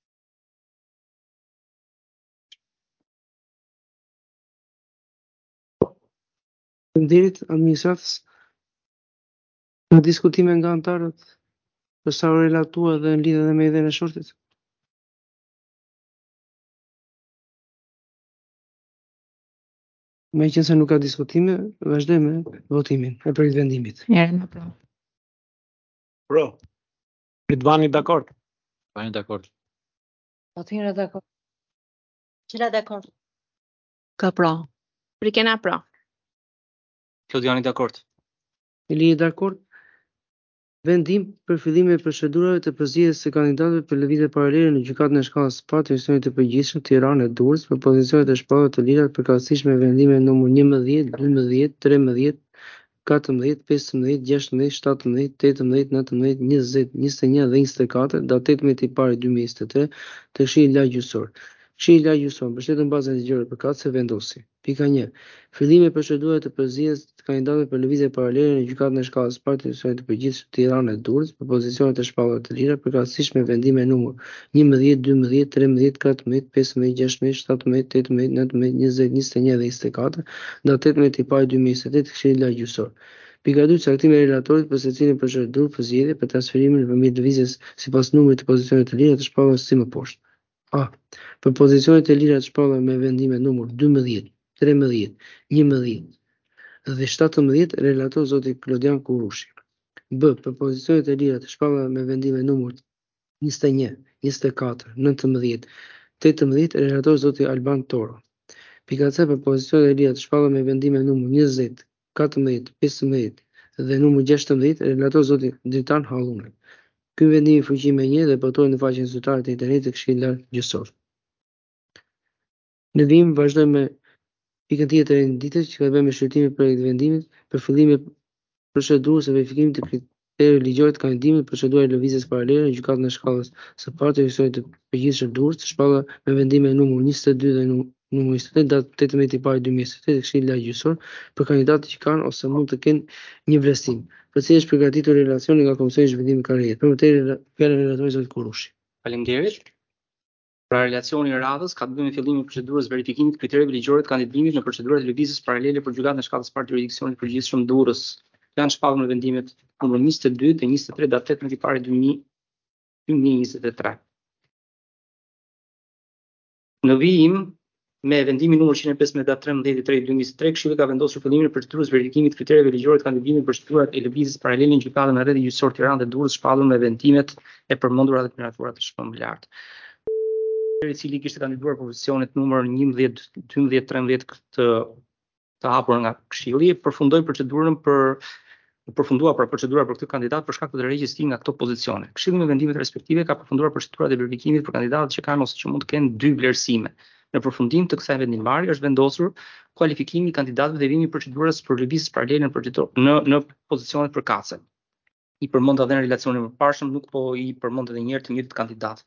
Speaker 1: Faleminderit administratës. Në diskutime nga antarët për sa u relatua dhe në lidhje dhe me idenë e shortit. Me qenë se nuk ka diskutime, vazhdoj me votimin e për vendimit.
Speaker 3: Irena Pro.
Speaker 4: Pro. Ridvani dakord.
Speaker 2: Bani dakord.
Speaker 5: Fatmira dakord.
Speaker 6: Cila dakord?
Speaker 5: Ka pra.
Speaker 3: Rikena pra.
Speaker 7: Klodiani dakord.
Speaker 1: Ili dakord? Vendim për fillimin e procedurave të përzgjedhjes së kandidatëve për lëvizje paralele në gjykatën e shkallës së parë të Institutit të Përgjithshëm Tiranë e Durrës për pozicionet e shpallura të lira përkatësisht me vendimin numër njëmbëdhjetë, dymbëdhjetë, tretëmbëdhjetë, katërmbëdhjetë, pesëmbëdhjetë, gjashtëmbëdhjetë, shtatëmbëdhjetë, tetëmbëdhjetë, nëntëmbëdhjetë, njëzet, njëzet e një dhe njëzet e katër, datë tetëmbëdhjetë i parë dy mijë e njëzet e tre të Këshillit Lagjësor. Këshilli Lagjësor mbështetur në bazën e ligjore përkatëse vendosi. Pika një. Fillimi i procedurave të përzgjedhjes të kandidatëve për lëvizje paralele në gjykatën e shkallës së parë të Institutit të Përgjithshëm Tiranë e Durrës për pozicionet e shpallura të lira përkatësisht me vendimin numër njëmbëdhjetë, dymbëdhjetë, tretëmbëdhjetë, katërmbëdhjetë, pesëmbëdhjetë, gjashtëmbëdhjetë, shtatëmbëdhjetë, tetëmbëdhjetë, nëntëmbëdhjetë, njëzet, njëzet e një dhe njëzet e katër, datë tetëmbëdhjetë i parë dy mijë e njëzet e tre të Këshillit Lagjësor. Pika dy. Caktimi i relatorit për secilin procedurë përzgjedhje për transferimin nëpërmjet lëvizjes sipas numrit të pozicioneve të lira të shpallura si më poshtë. A. Për pozicionet e lira të shpallura me vendime numër dymbëdhjetë, tretëmbëdhjetë, njëmbëdhjetë dhe shtatëmbëdhjetë, relator zoti Klodian Kurushi. B. Për pozicionet e lira të shpallura me vendime numër njëzet e një, njëzet e katër, nëntëmbëdhjetë, tetëmbëdhjetë, relator zoti Alban Toro. Pika C. Për pozicionet e lira të shpallura me vendime numër njëzet, katërmbëdhjetë, pesëmbëdhjetë dhe numër gjashtëmbëdhjetë, relator zoti Dritan Halluni. Ky vendim i fuqi me një dhe botohet në faqen zyrtare të internetit të Këshillit Lagjësor. Në vim vazhdojmë me pikën tjetër e ditës që ka të bëjë me shqyrtimin e projektit vendimit për fillimin e procedurës së verifikimit të kriterëve ligjore të kandidimit, procedura e lëvizjes paralele në gjykatën e shkallës së parë të Institutit të Përgjithshëm Durrës, të shpallura me vendimin numër njëzet e dy dhe numër njëzet e tre datë tetëmbëdhjetë i parë dy mijë e njëzet e tre të Këshillit Lagjësor për kandidatët që kanë ose mund të kenë një vlerësim, për cilën është përgatitur relacioni nga Komisioni i Zhvillimit të Karrierës. Për më tepër, fjalën e relatorit zoti Kurushi.
Speaker 7: Faleminderit. Pra relacioni i radhës ka të bëjë me fillimin e procedurës verifikimit të kritereve ligjore të kandidimit në procedurat e lëvizjes paralele për gjykatën e shkallës së parë të jurisdiksionit të përgjithshëm Durrës. Janë shpallur në vendimet numër njëzet e dy dhe njëzet e tre datë tetëmbëdhjetë i parë dy mijë e njëzet e tre. Në vijim me vendimin numër njëqind e pesëmbëdhjetë datë trembëdhjetë i tretë dy mijë e njëzet e tre, Këshilli ka vendosur fillimin e procedurës verifikimit të kritereve ligjore të kandidimit në procedurat e lëvizjes paralele në gjykatën e rrethit gjyqësor Tiranë dhe Durrës, shpallur me vendimet e përmendura dhe të miratuara të shpërmblartë. I cili kishte kandiduar për pozicionet numër njëmbëdhjetë, dymbëdhjetë, trembëdhjetë të të hapur nga Këshilli, përfundoi procedurën për përfundua pra procedura për këtë kandidat për shkak të tërheqjes së tij nga këto pozicione. Këshilli me vendimet respektive ka përfunduar procedurat e verifikimit për kandidatët që kanë ose që mund të kenë dy vlerësime. Në përfundim të kësaj vendimmarrje është vendosur kualifikimi i kandidatëve dhe vimi i procedurës për lëvizjes paralele në në në pozicionet përkatëse. I përmend edhe në relacionin e mëparshëm, nuk po i përmend edhe një herë të njëjtit kandidat.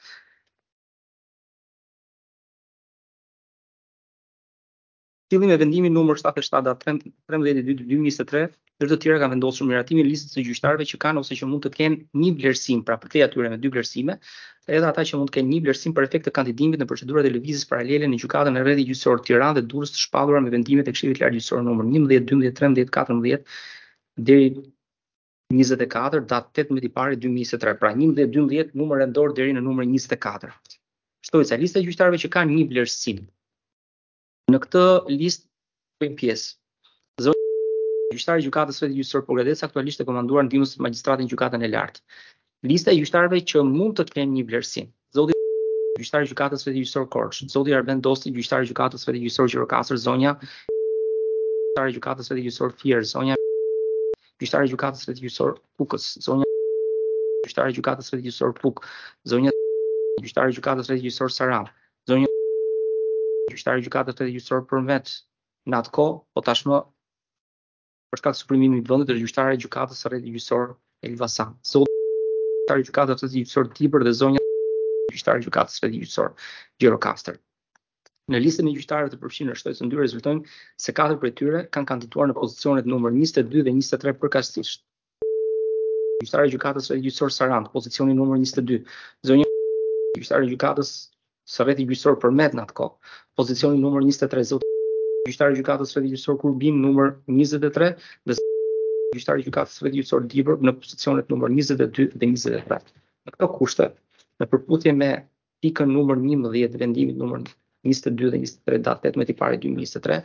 Speaker 7: Këshilli me vendimin numër shtatëdhjetë e shtatë datë trembëdhjetë i dytë dy mijë e njëzet e tre, ndër të tjera kanë vendosur miratimin e listës së gjyqtarëve që kanë ose që mund të kenë një vlerësim, pra përtej atyre me dy vlerësime, edhe ata që mund të kenë një vlerësim për efekt të kandidimit në procedurat e lëvizjes paralele në gjykatën e rrethit gjyqësor Tiranë dhe Durrës, të shpallura me vendimet e Këshillit Lagjësor numër njëmbëdhjetë, dymbëdhjetë, trembëdhjetë, katërmbëdhjetë deri njëzet e katër datë tetëmbëdhjetë i parë dy mijë e njëzet e tre, pra njëmbëdhjetë, dymbëdhjetë numër rendor deri në numrin njëzet e katër. Shtojca lista e gjyqtarëve që kanë një vlerësim. Në këtë listë bëjmë pjesë zoti gjyqtari i gjykatës së rrethit gjyqësor Pogradec, aktualisht e komanduar ndihmës magjistratin në gjykatën e lartë. Lista e gjyqtarëve që mund të kenë një vlerësim. Zoti gjyqtari i gjykatës së rrethit gjyqësor Korç, zoti Arben Dosti, gjyqtari i gjykatës së rrethit gjyqësor Gjirokastër, zonja gjyqtari i gjykatës së rrethit gjyqësor Fier, zonja gjyqtari i gjykatës së rrethit gjyqësor Pukës, zonja gjyqtari i gjykatës së rrethit gjyqësor Puk, zonja gjyqtari i gjykatës së rrethit gjyqësor Saran, zonja gjyqtari i gjykatës së rrethit gjyqësor Përmet. Në atë kohë, po tashmë për shkak të suprimimit të vendit të gjyqtarëve të gjykatës së rrethit gjyqësor Elbasan, zoti gjyqtari i gjykatës së rrethit gjyqësor Tibër dhe zonja gjyqtari i gjykatës së rrethit gjyqësor Gjirokastër. Në listën e gjyqtarëve të përfshirë në shtojcën dy rezultojnë se katër prej tyre kanë kandiduar në pozicionet numër njëzet e dy dhe njëzet e tre përkatësisht. Gjyqtari i gjykatës së rrethit gjyqësor Sarand, pozicioni numër njëzet e dy, zonja gjyqtari i gjykatës së rrethit gjyqësor Përmet në atë kohë, pozicioni numër njëzet e tre, zoti gjyqtari i gjykatës së rrethit gjyqësor Kurbim numër njëzet e tre dhe gjyqtari i gjykatës së rrethit gjyqësor Dibër në pozicionet numër njëzet e dy dhe njëzet e tre. Në këto kushte, në përputhje me pikën numër njëmbëdhjetë, vendimit numër njëzet e dy dhe njëzet e tre datë tetëmbëdhjetë i parë dy mijë e njëzet e tre,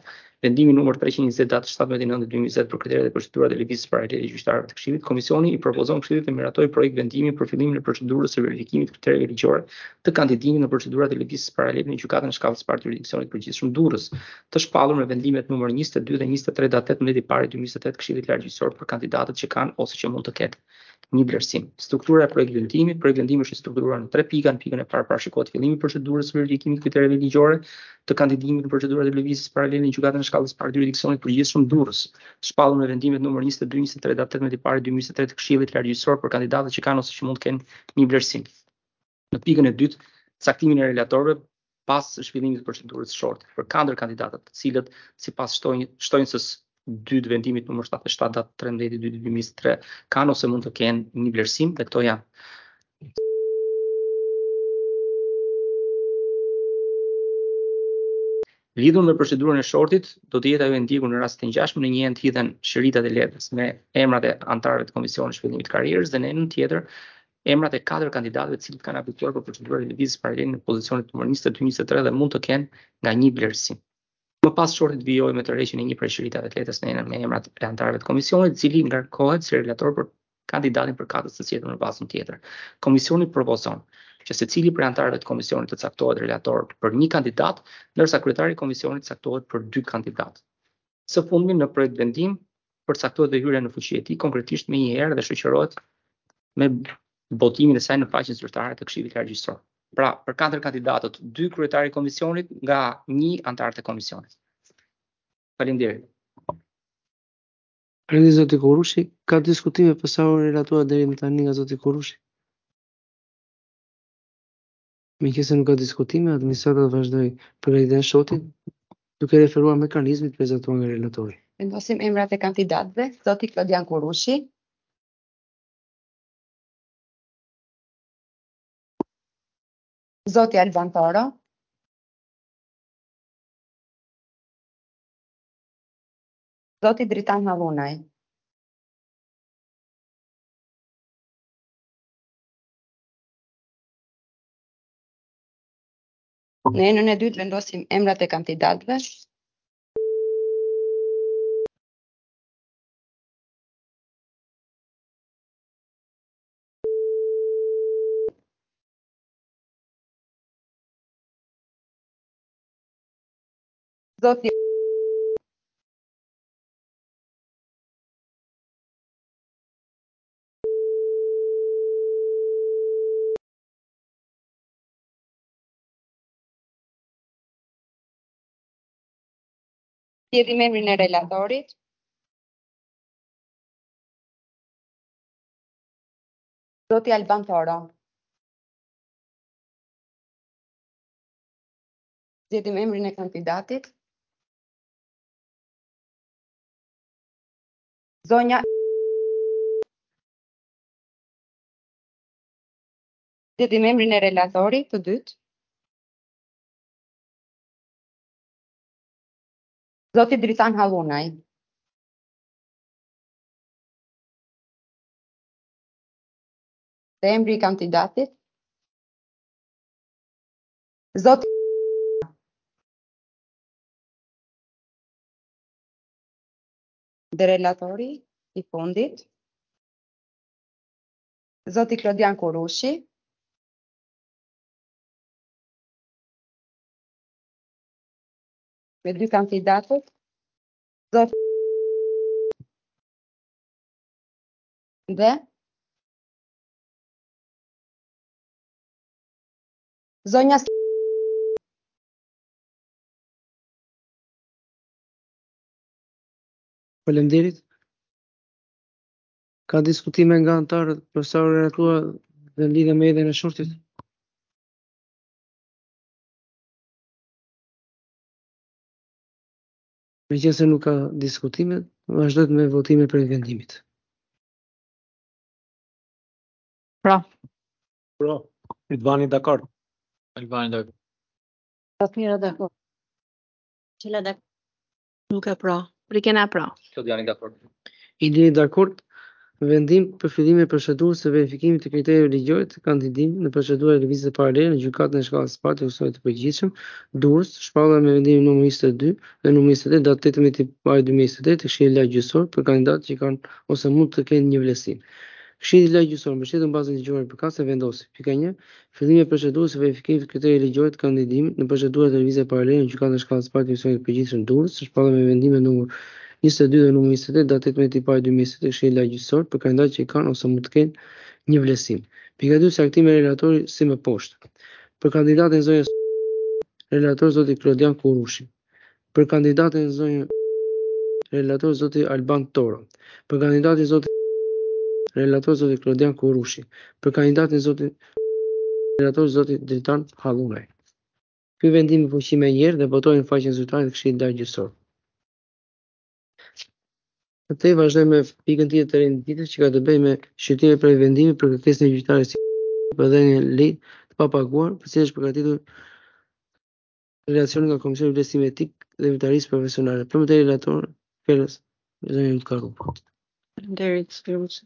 Speaker 7: Vendimi numër treqind e njëzet datë shtatëmbëdhjetë e nëntë dy mijë e njëzet për kriteret dhe procedurat e lëvizjes paralele gjyqtarëve të Këshillit, Komisioni i propozon Këshillit të miratoj projekt vendimi për fillimin e procedurës së verifikimit të kritereve ligjore të kandidimit në procedurat e lëvizjes paralele në gjykatën e shkallës së parë të jurisdiksionit të përgjithshëm Durrës, të shpallur me vendimet numër njëzet e dy dhe njëzet e tre datë tetëmbëdhjetë i pari dy mijë e njëzet e tetë Këshillit Lartë Gjyqësor për kandidatët që kanë ose që mund të ketë një vlerësim. Struktura e projekt vendimit. Projekt vendimi është i strukturuar në tre pika. Në pikën e parë parashikohet fillimi i procedurës së verifikimit të kritereve ligjore të kandidimit në procedurat e lëvizjes paralele në gjykatën e shkallës së parë të jurisdiksionit të përgjithshëm Durrës, shpallur me vendimet numër njëzet e dy njëzet e tre datë tetëmbëdhjetë i pari dy mijë e njëzet e tre të Këshillit Lartë Gjyqësor për kandidatët që kanë ose që mund të kenë një vlerësim. Në pikën e dytë, caktimin e relatorëve pas zhvillimit të procedurës së shortit për katër kandidatët, të cilët sipas shtojnësës dy të vendimit numër shtatëdhjetë e shtatë datë trembëdhjetë dy dy mijë e njëzet e tre kanë ose mund të kenë një vlerësim dhe këto janë lidhur me procedurën e shortit, do të jetë ajo e ndjekur në rastet e ngjashme. Në një enë hidhen shëritat e letrës me emrat e anëtarëve të Komisionit Shpellimit të Karrierës dhe në enën tjetër emrat e katër kandidatëve të cilët kanë aplikuar për procedurën e lëvizjes paralele në pozicionet numër njëzet e dy njëzet e tre dhe mund të kenë nga një vlerësim. Më pas shortit vijoi me tërheqjen e një prej shëritave të letrës në enën me emrat e anëtarëve të Komisionit, i cili ngarkohet si relator për kandidatin përkatës së tjetër në bazën tjetër. Komisioni propozon që secili prej anëtarëve të Komisionit të caktohet relator për një kandidat, ndërsa kryetari i Komisionit caktohet për dy kandidatë. Së fundmi në projekt vendim përcaktohet dhe hyrja në fuqi e tij konkretisht më një herë dhe shoqërohet me botimin e saj në faqen zyrtare të Këshillit Lartë Gjyqësor. Pra, për katër kandidatët, dy kryetari i komisionit nga një antar të komisionit. Faleminderit.
Speaker 1: Rendi zoti Kurushi, ka diskutime për sa u relatuar deri më tani nga zoti Kurushi? Me që se nuk ka diskutime, administrata vazhdoi përgatitjen e shotit duke referuar mekanizmit prezantuar nga relatori.
Speaker 8: Vendosim emrat e kandidatëve. Zoti Klodian Kurushi. Zoti Alban Toro. Zoti Dritan Hallunaj. Në enën e dytë vendosim emrat e kandidatëve. Zoti Sjellni emrin e relatorit. Zoti Alban Toro. Zgjedhim emrin e kandidatit. Zonja Zgjedhim emrin e relatorit të dytë. Zoti Dritan Hallunaj. Dhe emri i kandidatit. Zoti dhe relatori i fundit. Zoti Klodian Kurushi. Me dy kandidatët. Zoti dhe zonja
Speaker 1: Faleminderit. Ka diskutime nga antarët për sa u relatuar dhe në lidhje me edhjen e shortit? Me që se nuk ka diskutime, vazhdojt me votime për vendimit.
Speaker 3: Pra.
Speaker 4: Pro. Idvani dakord.
Speaker 2: Albani dakord.
Speaker 6: Fatmira dakord. Qela dakord. Nuk e pra.
Speaker 3: Rikena pra.
Speaker 7: Klodiani dakord.
Speaker 1: Idini dakord, Vendim për fillimin e procedurës së verifikimit të kriterjeve ligjore të kandidimit në procedurën e lëvizjes paralele në gjykatën e shkallës së parë të kësaj të përgjithshëm, Durrës, shpalla me vendimin numër njëzet e dy dhe numër njëzet e tre datë tetëmbëdhjetë janari dy mijë e njëzet e tre të Këshillit Lagjësor për kandidatët që kanë ose mund të kenë një vlerësim. Këshilli Lagjësor mbështetur në bazën ligjore e përkatëse vendosi: Pika një. Fillimi i procedurës së verifikimit të kriterjeve ligjore të kandidimit në procedurën e lëvizjes paralele në gjykatën e shkallës së parë të kësaj të përgjithshëm, Durrës, shpalla me vendimin numër njëzet e dy dhe numër njëzet e tre datë tetëmbëdhjetë janari dy mijë e njëzet e tre të Këshillit Lagjësor për kandidatët që kanë ose mund të kenë një vlerësim. Pika dy. Saktimi e relatorit si më poshtë. Për kandidatin zonjën relator zoti Klodian Kurushi. Për kandidatin zonjën relator zoti Alban Toro. Për kandidatin zoti relator zoti Klodian Kurushi. Për kandidatin zoti relator zoti Dritan Hallunaj. Ky vendim i fuqi më njëherë dhe votojnë në faqen zyrtare të Këshillit Lagjësor. Atë vazhdojmë me pikën tjetër të renditjes që ka të bëjë me shqyrtimin për vendimin për kërkesën e gjyqtarit si për dhënien lejë të papaguar, për cilën është përgatitur relacioni nga Komisioni i Vlerësimit Etik dhe Veprimtarisë Profesionale. Për më tej relator Felës zonjën Karu.
Speaker 6: Faleminderit, Spiruçi.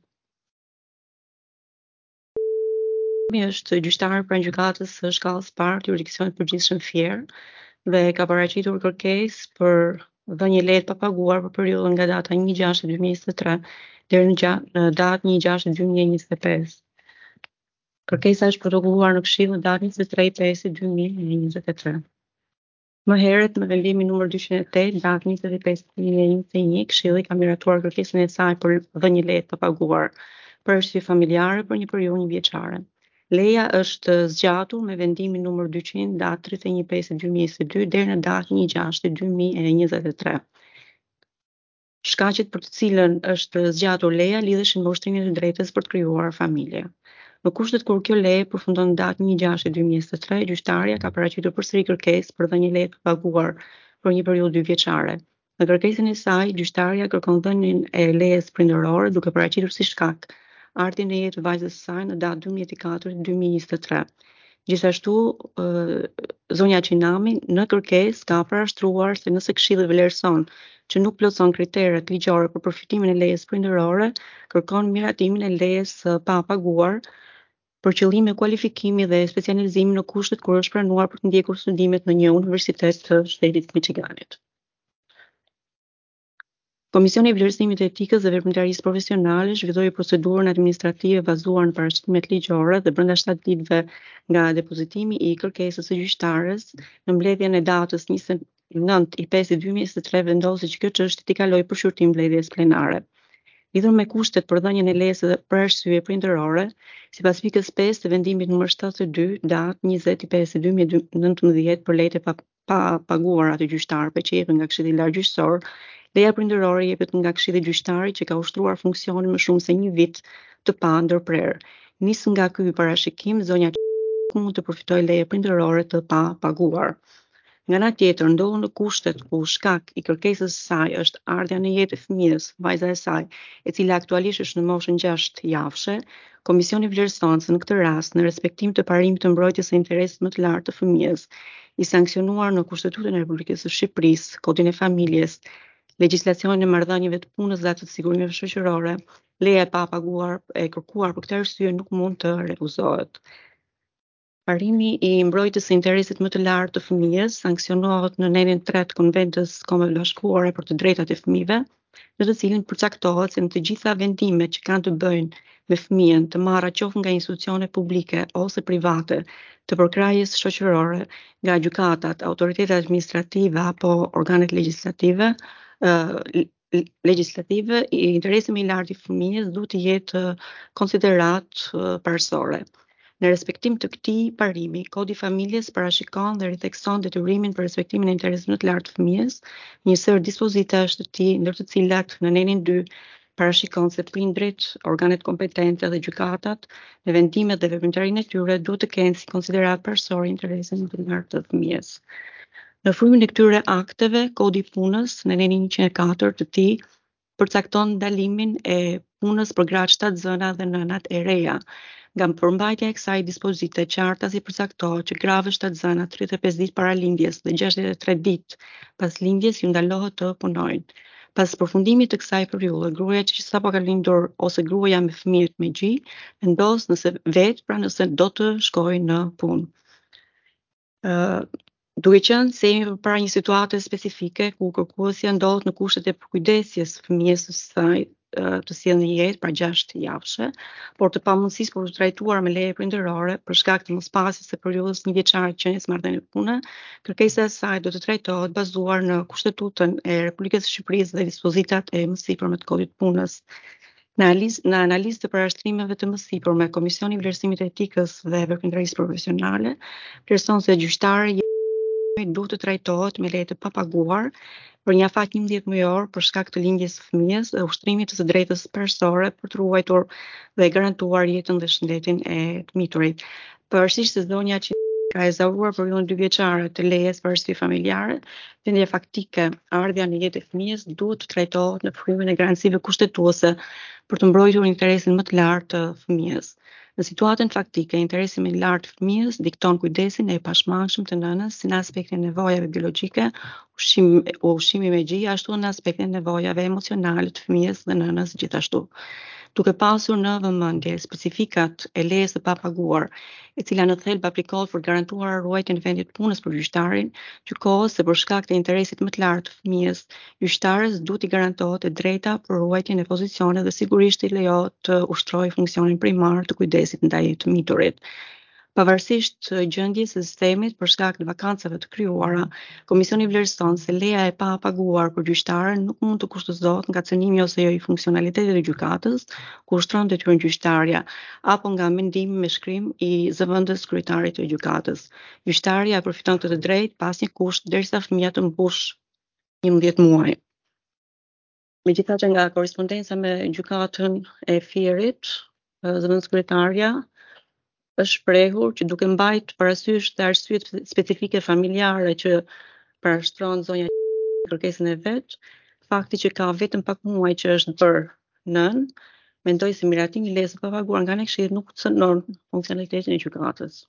Speaker 6: Mi është gjyqtar pranë gjykatës së shkallës së parë të jurisdiksionit përgjithshëm Fier dhe ka paraqitur kërkesë për dhënie leje të papaguar për periudhën nga data një gjashtë dy mijë e njëzet e tre deri në, në datë një gjashtë dy mijë e njëzet e pesë. Kërkesa është protokolluar në Këshill në datën njëzet e tre pesi dy mijë e njëzet e tre. Më herët, me vendimin numër dyqind e tetë, datë njëzet e pesë dy mijë e njëzet e një, Këshilli ka miratuar kërkesën e saj për dhënie leje të papaguar për arsye familjare për një periudhë një vjeçare. Leja është zgjatur me vendimin numër dyqind datë tridhjetë e një pesi dy mijë e njëzet e dy deri në datë një gjashtë dy mijë e njëzet e tre. Shkaqet për të cilën është zgjatur leja lidheshin me ushtrimin e drejtës për të krijuar familje. Në kushtet kur kjo leje përfundon në datë një gjashtë dy mijë e njëzet e tre, gjyqtarja ka paraqitur përsëri kërkesë për dhënie leje të paguar për një periudhë dy vjeçare. Në kërkesën e saj, gjyqtarja kërkon dhënien e lejes prindërore duke paraqitur si shkak ardhjen e jetë të vajzës së saj në datë dymbëdhjetë e katërt dy mijë e njëzet e tre. Gjithashtu, zonja Qinami në kërkesë ka parashtruar se nëse Këshilli vlerëson që nuk plotëson kriteret ligjore për përfitimin e lejes prindërore, kërkon miratimin e lejes së papaguar për qëllime kualifikimi dhe specializimi në kushtet kur është pranuar për të ndjekur studimet në një universitet të shtetit të Michiganit. Komisioni i Vlerësimit të Etikës dhe Veprimtarisë Profesionale zhvilloi procedurën administrative bazuar në parashtrimet ligjore dhe brenda shtatë ditëve nga depozitimi i kërkesës së gjyqtares, në mbledhjen e datës njëzet e nëntë pesi dy mijë e njëzet e tre vendosi që kjo çështje t'i kalojë për shqyrtim mbledhjes plenare. Lidhur me kushtet për dhënien e lejes për arsye prindërore, sipas pikës pesë të vendimit numër shtatëdhjetë e dy, datë njëzet pesi dy mijë e nëntëmbëdhjetë për lejet e pa, pa paguara të gjyqtarëve që jepen nga Këshilli Lagjësor, leja prindërore jepet nga Këshilli Gjyqtarit që ka ushtruar funksionin më shumë se një vit të pa ndërprerë. Nis nga ky parashikim, zonja mund të përfitojë leje prindërore të pa paguar. Nga ana tjetër, ndodhur në kushtet ku shkak i kërkesës së saj është ardhja në jetë e fëmijës, vajza e saj, e cila aktualisht është në moshën gjashtë javshe, komisioni vlerëson se në këtë rast, në respektim të parimit të mbrojtjes së interesit më të lartë të fëmijës, i sankcionuar në Kushtetutën e Republikës së Shqipërisë, Kodin e Familjes, legjislacionin e marrëdhënieve të punës dhe atë të sigurimeve shoqërore, leja e papaguar e kërkuar për këtë arsye nuk mund të refuzohet. Parimi i mbrojtjes së interesit më të lartë të fëmijës sankcionohet në nenin tre të Konventës Kombeve Bashkuara për të drejtat e fëmijëve, në të cilin përcaktohet se në të gjitha vendimet që kanë të bëjnë me fëmijën të marra qoftë nga institucione publike ose private të përkrahjes shoqërore, nga gjykatat, autoritetet administrative apo organet legjislative, uh, legjislative, i interesi më i lartë i fëmijës duhet të jetë konsiderat uh, parësore. Në respektim të këtij parimi, Kodi i Familjes parashikon dhe rithekson detyrimin për respektimin e interesit më të lartë të fëmijës, një sër dispozitash të tij, ndër të cilat në nenin dy parashikon se prindrit, organet kompetente dhe gjykatat në vendimet dhe veprimtarinë e tyre duhet të kenë si konsiderat parësor interesin më të lartë të fëmijës. Në frymin e këtyre akteve, Kodi i Punës në nenin njëqind e katër të tij përcakton ndalimin e punës për gratë shtatë zëna dhe nënat e reja. Nga përmbajtja e kësaj dispozite qarta si përcaktohet që grave shtatë zëna tridhjetë e pesë ditë para lindjes dhe gjashtëdhjetë e tre ditë pas lindjes ju ndalohet të punojnë. Pas përfundimit të kësaj periudhe, gruaja që sapo ka lindur ose gruaja me fëmijët me gjy vendos nëse vetë, pra nëse do të shkojë në punë. Ë Duke qenë se jemi përpara një situate specifike ku kërkuesja ndodhet në kushtet e përkujdesjes së fëmijës së saj të sjellë në jetë pra gjashtë javëshe, por të pamundësisë për të trajtuar me leje prindërore për shkak të mospasjes së periudhës një vjeçare të qenies marrëdhënie pune, kërkesa e saj do të trajtohet bazuar në Kushtetutën e Republikës së Shqipërisë dhe dispozitat e mësipërme të kodit punës. Në analizë, në analizë të parashtrimeve të mësipërme, Komisioni i Vlerësimit të Etikës dhe Veprimtarisë Profesionale vlerëson se gjyqtari duhet të trajtohet me leje të papaguar për një afat njëmbëdhjetë mujor për shkak të lindjes së fëmijës dhe ushtrimit të së drejtës persore për të ruajtur dhe garantuar jetën dhe shëndetin e të miturit. Pavarësisht se zonja që ka ezauruar periudhën dy vjeçare të lejes për arsye familjare, gjendja faktike, ardhja në jetë e fëmijës duhet të trajtohet në frymën e garancive kushtetuese për të mbrojtur interesin më të lartë të fëmijës. Në situatën faktike, interesi më i lartë të fëmijës dikton kujdesin e pashmangshëm të nënës si në aspektin e nevojave biologjike, ushqim, ushqimi me gjy, ashtu në aspektin e nevojave emocionale të fëmijës dhe nënës gjithashtu. Duke pasur në vëmendje specifikat e lejes së papaguar, e cila në thelb aplikohet për garantuar ruajtjen e vendit të punës për gjyqtarin, gjykohet se për shkak të interesit më të lartë të fëmijës, gjyqtarës duhet i garantohet e drejta për ruajtjen e pozicionit dhe sigurisht i lejohet të ushtrojë funksionin primar të kujdesit ndaj të miturit. Pavarësisht gjendjes së sistemit për shkak të vakancave të krijuara, Komisioni vlerëson se leja e papaguar për gjyqtarën nuk mund të kushtëzohet nga cënimi ose jo i funksionalitetit të gjykatës, ku ushtron detyrën gjyqtarja, apo nga mendimi me shkrim i zëvendës kryetarit të gjykatës. Gjyqtarja përfiton këtë drejtë pas një kusht derisa fëmia të mbush njëmbëdhjetë muaj. Megjithatë, nga korrespondenca me gjykatën e Fierit, zëvendës kryetarja është shprehur që duke mbajtur parasysh të arsyet specifike familjare që parashtron zonja kërkesën e vet, fakti që ka vetëm pak muaj që është bërë nën, mendoj se miratimi i lejes së papaguar nga ana e këshillit nuk cënon funksionalitetin e gjykatës.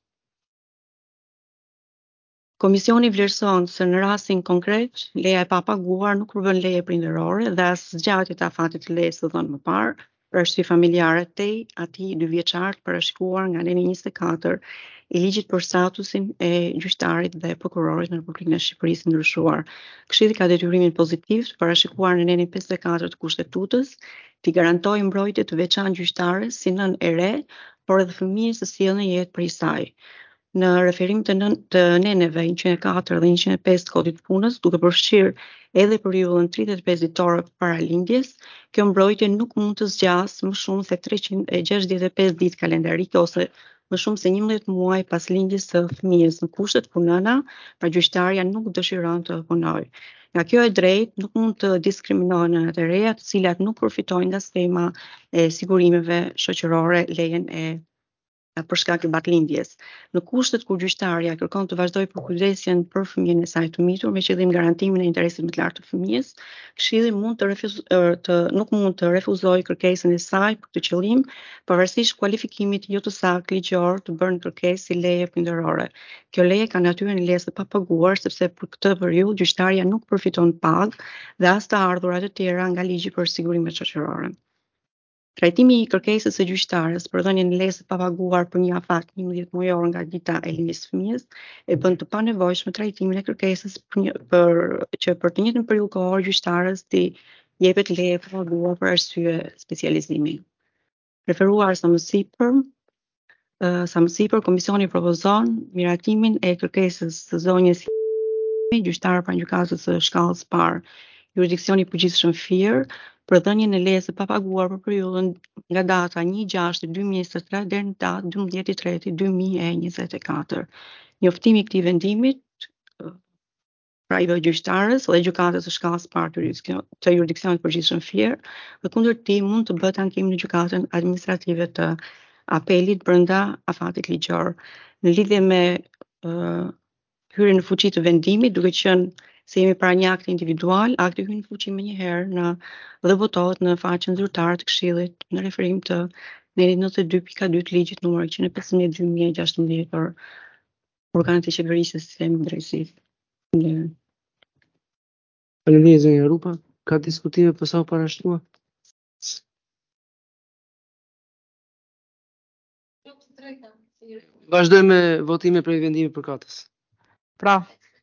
Speaker 6: Komisioni vlerëson se në rastin konkret, leja e papaguar nuk përbën leje prindërore dhe as zgjatje të afatit të lejes së dhënë më parë, për arsye familjare tej atij dy vjeçar të parashikuar nga neni njëzet e katër i ligjit për statusin e gjyqtarit dhe prokurorit në Republikën e Shqipërisë ndryshuar. Këshilli ka detyrimin pozitiv të parashikuar në nenin pesëdhjetë e katër të Kushtetutës, t'i garantojë mbrojtje të veçantë gjyqtares si nën e re, por edhe fëmijës së sjellë në jetë prej saj. Në referim të, nën, të neneve njëqind e katër dhe njëqind e pesë të kodit punës, duke përfshirë edhe periudhën tridhjetë e pesë ditore para lindjes, kjo mbrojtje nuk mund të zgjasë më shumë se treqind e gjashtëdhjetë e pesë ditë kalendarike ose më shumë se njëmbëdhjetë muaj pas lindjes së fëmijës në kushtet ku nëna, pra gjyqtarja nuk dëshiron të punojë. Nga kjo e drejtë nuk mund të diskriminohen nënat e reja, të cilat nuk përfitojnë nga skema e sigurimeve shoqërore lejen e për shkak të batlindjes. Në kushtet kur gjyqtarja kërkon të vazhdojë përkujdesjen për fëmijën e saj të mitur me qëllim garantimin e interesit më të lartë të fëmijës, këshilli mund të, refuz, të nuk mund të refuzojë kërkesën e saj për këtë qëllim, pavarësisht kualifikimit jo të saktë ligjor të bërë në kërkesë si leje prindërore. Kjo leje ka natyrën e lejes së papaguar sepse për këtë periudhë gjyqtarja nuk përfiton pagë dhe as të ardhurat e tjera nga ligji për sigurimet shoqërore. Trajtimi i kërkesës së gjyqtares për dhënien e lejes së papaguar për një afat njëmbëdhjetë mujor nga dita e lindjes së fëmijës e bën të panevojshme trajtimin e kërkesës për një, për që për të njëjtën periudhë kohore gjyqtares t'i jepet leje e papaguar për arsye specializimi. Referuar sa më sipër, sa më sipër komisioni propozon miratimin e kërkesës së zonjës gjyqtare pranë gjykatës së shkallës së parë, jurisdiksioni i përgjithshëm Fier, për dhënien e lejes së papaguar për periudhën nga data një gjashtë dy mijë e njëzet e tre deri në datë dymbëdhjetë mart dy mijë e njëzet e katër. Njoftimi i këtij vendimit pra i gjyqtarës dhe gjykatës së shkallës së parë të jurisdiksionit të përgjithshëm Fier, dhe kundër këtij mund të bëhet ankim në gjykatën administrative të apelit brenda afatit ligjor. Në lidhje me uh, hyrjen në fuqi të vendimit, duke qenë se jemi para një akti individual, akti hyn në fuqi më njëherë në dhe votohet në faqen zyrtare të Këshillit në referim të nerit nëntëdhjetë e dy pika dy të ligjit numër njëqind e pesëmbëdhjetë dy mijë e gjashtëmbëdhjetë për organet e qeverisë së sistemit drejtësisë.
Speaker 1: Faleminderit zonja Rupa. Ka diskutime për sa u parashtrua? Vazhdoj me votime për vendimi për katës.
Speaker 3: Pra.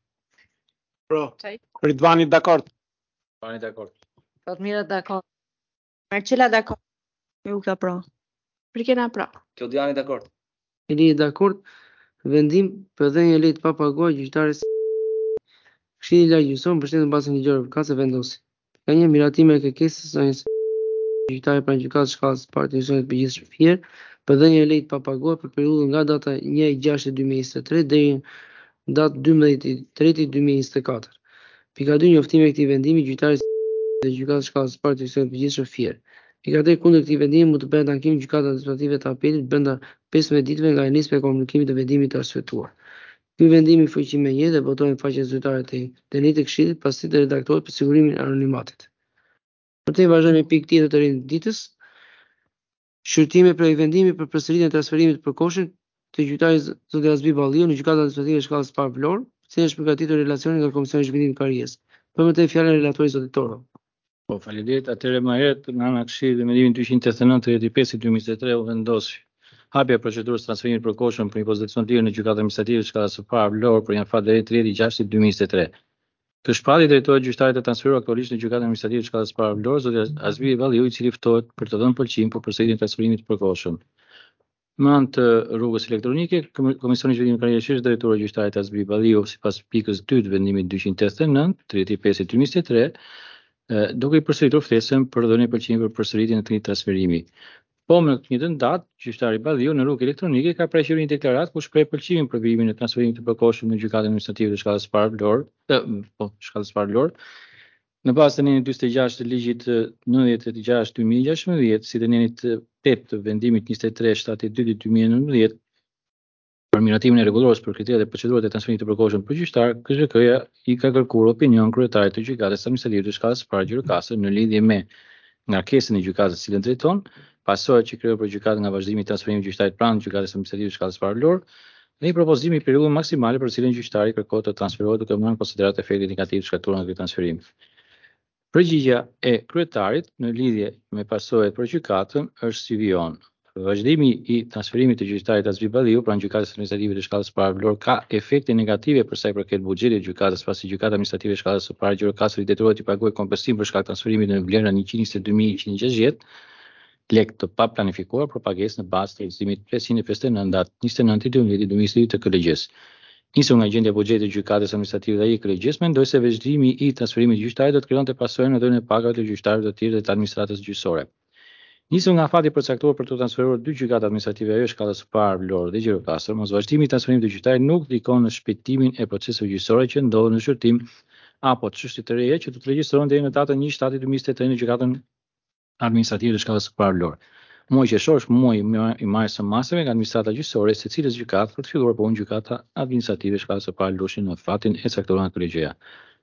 Speaker 4: Pro. Ridvani dakord.
Speaker 2: Bani dakord.
Speaker 5: Fatmira dakord.
Speaker 8: Marcela dakord.
Speaker 6: Luka pra. Prikena pra.
Speaker 7: Klodiani dakord.
Speaker 1: Eli dakord. Vendim për dhënien e lejtë pa paguar gjyqtares. Këshilli largjësor mbështetën bazën ligjore për katës vendosi. Ka një miratime e kërkesës së një gjyqtare pranë gjykatës shkallës së parë të njësojnë të përgjithshëm Fier për dhënien e lejtë pa paguar për periudhën nga data një e gjashtë dy mijë e njëzet e tre deri në datë dymbëdhjetë i tretë dy mijë e njëzet e katër. Pika dy Njoftimi e këtij vendimi gjyqtares të gjykatës shkallës së parë të njësojnë të përgjithshëm Fier. Pika tre Kundër këtij vendimi mund të bëhet ankim gjykata administrative të apelit brenda pesëmbëdhjetë ditëve nga nisja e komunikimit të vendimit të arsyetuar. Ky vendim i fuqi me një dhe votohet në faqen zyrtare të internetit të Këshillit pasi të redaktohet për sigurimin e anonimatit. Për të vazhdojmë me pikë tjetër të rinë ditës. Shqyrtime për vendimi për përsëritjen e transferimit të përkohshëm të gjyqtarit zoti Azbi Balliu në gjykatën administrative e shkallës së parë Vlorë, si është përgatitur relacioni nga Komisioni i Zhvillimit të Karrierës. Për më tej fjalën relatori zoti Toro.
Speaker 2: Po, faleminderit. Atëherë më herët nga ana e Këshillit me mendimin dyqindë e tetëdhjetë e nëntë tridhjetë e pesë dy mijë e njëzet e tre u vendos hapja e procedurës transferimit të përkohshëm për një pozicion të lirë në gjykatën administrative të shkallës së parë Vlorë për një afat deri tridhjetë i gjashtë dy mijë e njëzet e tre. Të shpallë drejtohet gjyqtarit të transferuar aktualisht në gjykatën administrative të shkallës së parë Vlorë, zoti Azbi Balliu, i cili ftohet për të dhënë pëlqim për përsëritjen e transferimit të përkohshëm. Në anë të rrugës elektronike, Komisioni i Zhvillimit të Karrierës është drejtuar gjyqtarit Azbi Balliu sipas pikës dy të vendimit dyqindë e tetëdhjetë e nëntë tridhjetë e pesë dy mijë e njëzet e tre, duke i përsëritur ftesën për dhënien e pëlqimit për përsëritjen e këtij transferimi. Po me të njëjtën datë, gjyqtari Balliu në rrugë elektronike ka preshur një deklaratë ku shpreh pëlqimin për virimin e transferimit të përkohshëm në gjykatën administrative të shkallës së parë Vlorë, po, shkallës së parë Vlorë, në bazë të nenit dyzet e gjashtë të ligjit nëntëdhjetë e gjashtë dy mijë e gjashtëdhjetë, si dhe nenit tetë të vendimit njëzet e tre shtatëdhjetë e dy dy mijë e nëntëdhjetë, për miratimin e rregullues për kriteret dhe procedurat e transferimit të përkohshëm për gjyqtar, K Z K-ja i ka kërkuar opinion kryetarit të gjykatës administrative të shkallës së parë Gjirokastër në lidhje me ngarkesën e gjykatës cilën drejton, pasojat që krijohen për gjykatën nga vazhdimi i transferimit të gjyqtarit pranë gjykatës administrative të shkallës së parë Vlorë, dhe një propozim i periudhën maksimale për cilën gjyqtari kërkohet të transferohet duke marrë në konsiderat efektet negativ të shkaktuar nga ky transferim. Përgjigjja e kryetarit në lidhje me pasojat për gjykatën është si vijon. Vazhdimi i transferimit të gjyqtarit Azbi Balliu pranë gjykatës administrative të shkallës së parë Vlorë ka efekte negative për sa i përket buxhetit të gjykatës, pasi gjykata administrative e shkallës së parë Gjirokastër i detyrohet të paguajë kompensim për shkak të transferimit në vlerën njëqind e njëzet e dy mijë njëqind e gjashtëdhjetë lekë të paplanifikuar për pagesë në bazë të udhëzimit pesëqind e pesëdhjetë e nëntë datë njëzet e nëntë i dymbëdhjetë dy mijë e njëzet e dy të K L G-s. Nisur nga gjendja e buxhetit të gjykatës administrative dhe ai i K L G-s, mendoj se vazhdimi i transferimit të gjyqtarit do të krijonte pasojë në dhënien e pagave të gjyqtarëve të tjerë dhe të administratës gjyqësore. Nisur nga fati i përcaktuar për të transferuar dy gjykata administrative ajo shkallës së parë Vlorë dhe Gjirokastër, mosvazhdimi i transferimit të gjyqtarit nuk ndikon në shpejtimin e proceseve gjyqësore që ndodhen në shqyrtim apo çështje të reja që do të regjistrohen deri në datën një shtator dy mijë e njëzet e tre në gjykatën administrative të shkallës së parë Vlorë. Muaji qershor është muaji i marrjes së masave nga administrata gjyqësore e secilës gjykatë për të filluar punë gjykata administrative shkallës së parë Vlorë në fatin e caktuar nga K L G-ja.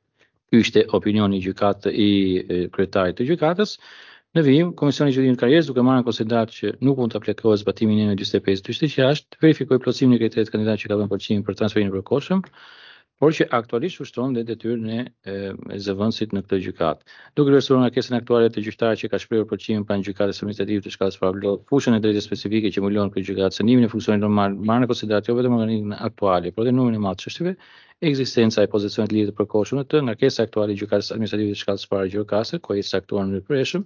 Speaker 2: Ky ishte opinioni i gjykatë i kryetarit të gjykatës. Në vijim, Komisioni i Zhvillimit të Karrierës, duke marrë në konsiderat që nuk mund të aplikohet zbatimi i njëzet e pesë dyqindë e gjashtë, verifikoi plotësimin e kriterit kandidatit që ka dhënë pëlqimin për transferimin e përkohshëm, por që aktualisht ushtron dhe detyrën e, e zëvendësit në këtë gjykatë. Duke vlerësuar ngarkesën aktuale të gjyqtarit që ka shprehur pëlqimin pranë gjykatës administrative të shkallës së parë Vlorë, fushën e drejtës specifike që mbulon këtë gjykatë, sënimin e funksionit normal, marrë në konsiderat jo vetëm organizmin aktual, por edhe numrin e madh të çështjeve, ekzistenca e pozicionit të lidhur të përkohshëm në të, ngarkesa aktuale e gjykatës administrative të shkallës së parë Gjirokastër, ku ai saktuar në përshëm.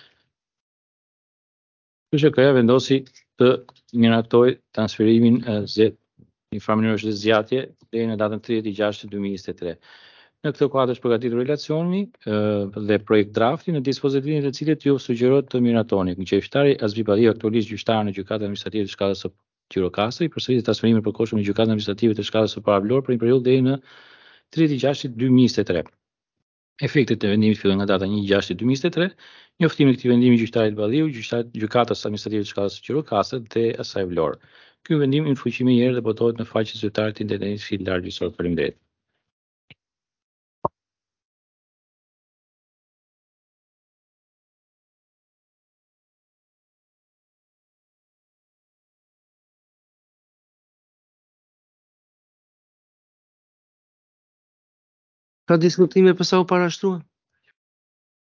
Speaker 2: K Z K-ja vendosi të miratoj transferimin e Z një farë mënyrë është zgjatje deri në datën tridhjetë i gjashtë dy mijë e njëzet e tre. Në këtë kuadër është përgatitur relacioni dhe projekt drafti në dispozitivin të cilit ju sugjerohet të miratoni. Gjyqtari Azbi Balliu, aktualisht gjyqtar në gjykatën administrative të shkallës së Gjirokastër, i përsëritet transferimin e përkohshëm në gjykatën administrative të shkallës së parë Vlorë për një periudhë deri në tridhjetë i gjashtë dy mijë e njëzet e tre. Efektet e vendimit fillojnë nga data një gjashtë dy mijë e njëzet e tre. Njoftimi i këtij vendimi gjyqtarit Balliu, gjykatës administrative të shkallës së Gjirokastër dhe asaj Vlorë. Ky vendim i fuqi më herë dhe votohet në faqen zyrtare të internetit Këshillit Largjësor. Faleminderit.
Speaker 1: Ka diskutime për sa u parashtrua?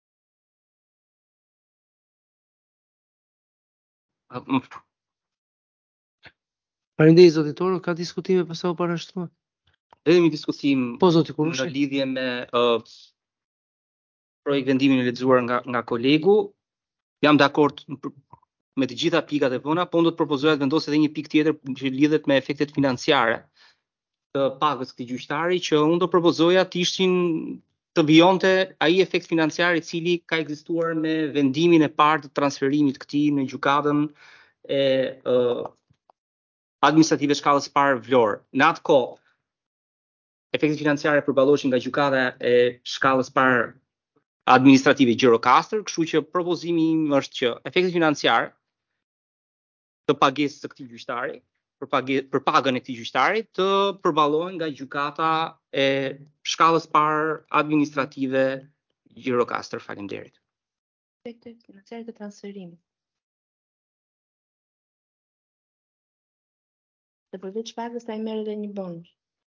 Speaker 1: Faleminderit zoti Toro, ka diskutime për sa u parashtrua?
Speaker 7: Edhe një diskutim
Speaker 1: Po zoti
Speaker 7: në
Speaker 1: Kurushi.
Speaker 7: lidhje me uh, projekt vendimin e lexuar nga nga kolegu, jam dakord me të gjitha pikat e vëna, po unë do të propozoja të vendos edhe një pikë tjetër që lidhet me efektet financiare të pagës këtij gjyqtari, që unë do propozoja të ishin të vijonte ai efekt financiar i cili ka ekzistuar me vendimin e parë të transferimit të këtij në gjykatën e uh, administrative shkallës së parë Vlorë. Në atë kohë, efektet financiare përballoheshin nga gjykata e shkallës së parë administrative Gjirokastër, kështu që propozimi im është që efektet financiare të pagesës së këtij gjyqtari, për pagesë për pagën e këtij gjyqtari të përballohen nga gjykata e shkallës së parë administrative Gjirokastër. Faleminderit.
Speaker 6: Efektet financiare të transferimit. Dhe përveç pagës ai merr edhe një bonus.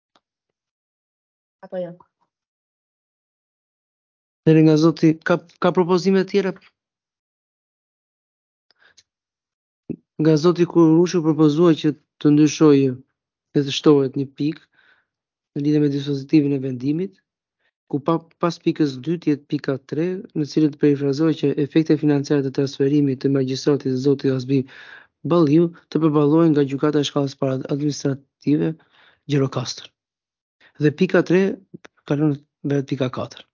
Speaker 6: Apo jo?
Speaker 1: Deri nga zoti ka ka propozime të tjera? Nga zoti Kurushi propozua që të ndryshojë dhe të shtohet një pikë në lidhje me dispozitivin e vendimit, ku pa, pas pikës dy të jetë pika tre, në cilën të perifrazohet që efektet financiare të transferimit të magjistratit të zotit Azbi Balliu të përballohen nga gjykata e shkallës së parë administrative Gjirokastër. Dhe pika tre kalon bëhet pika katër.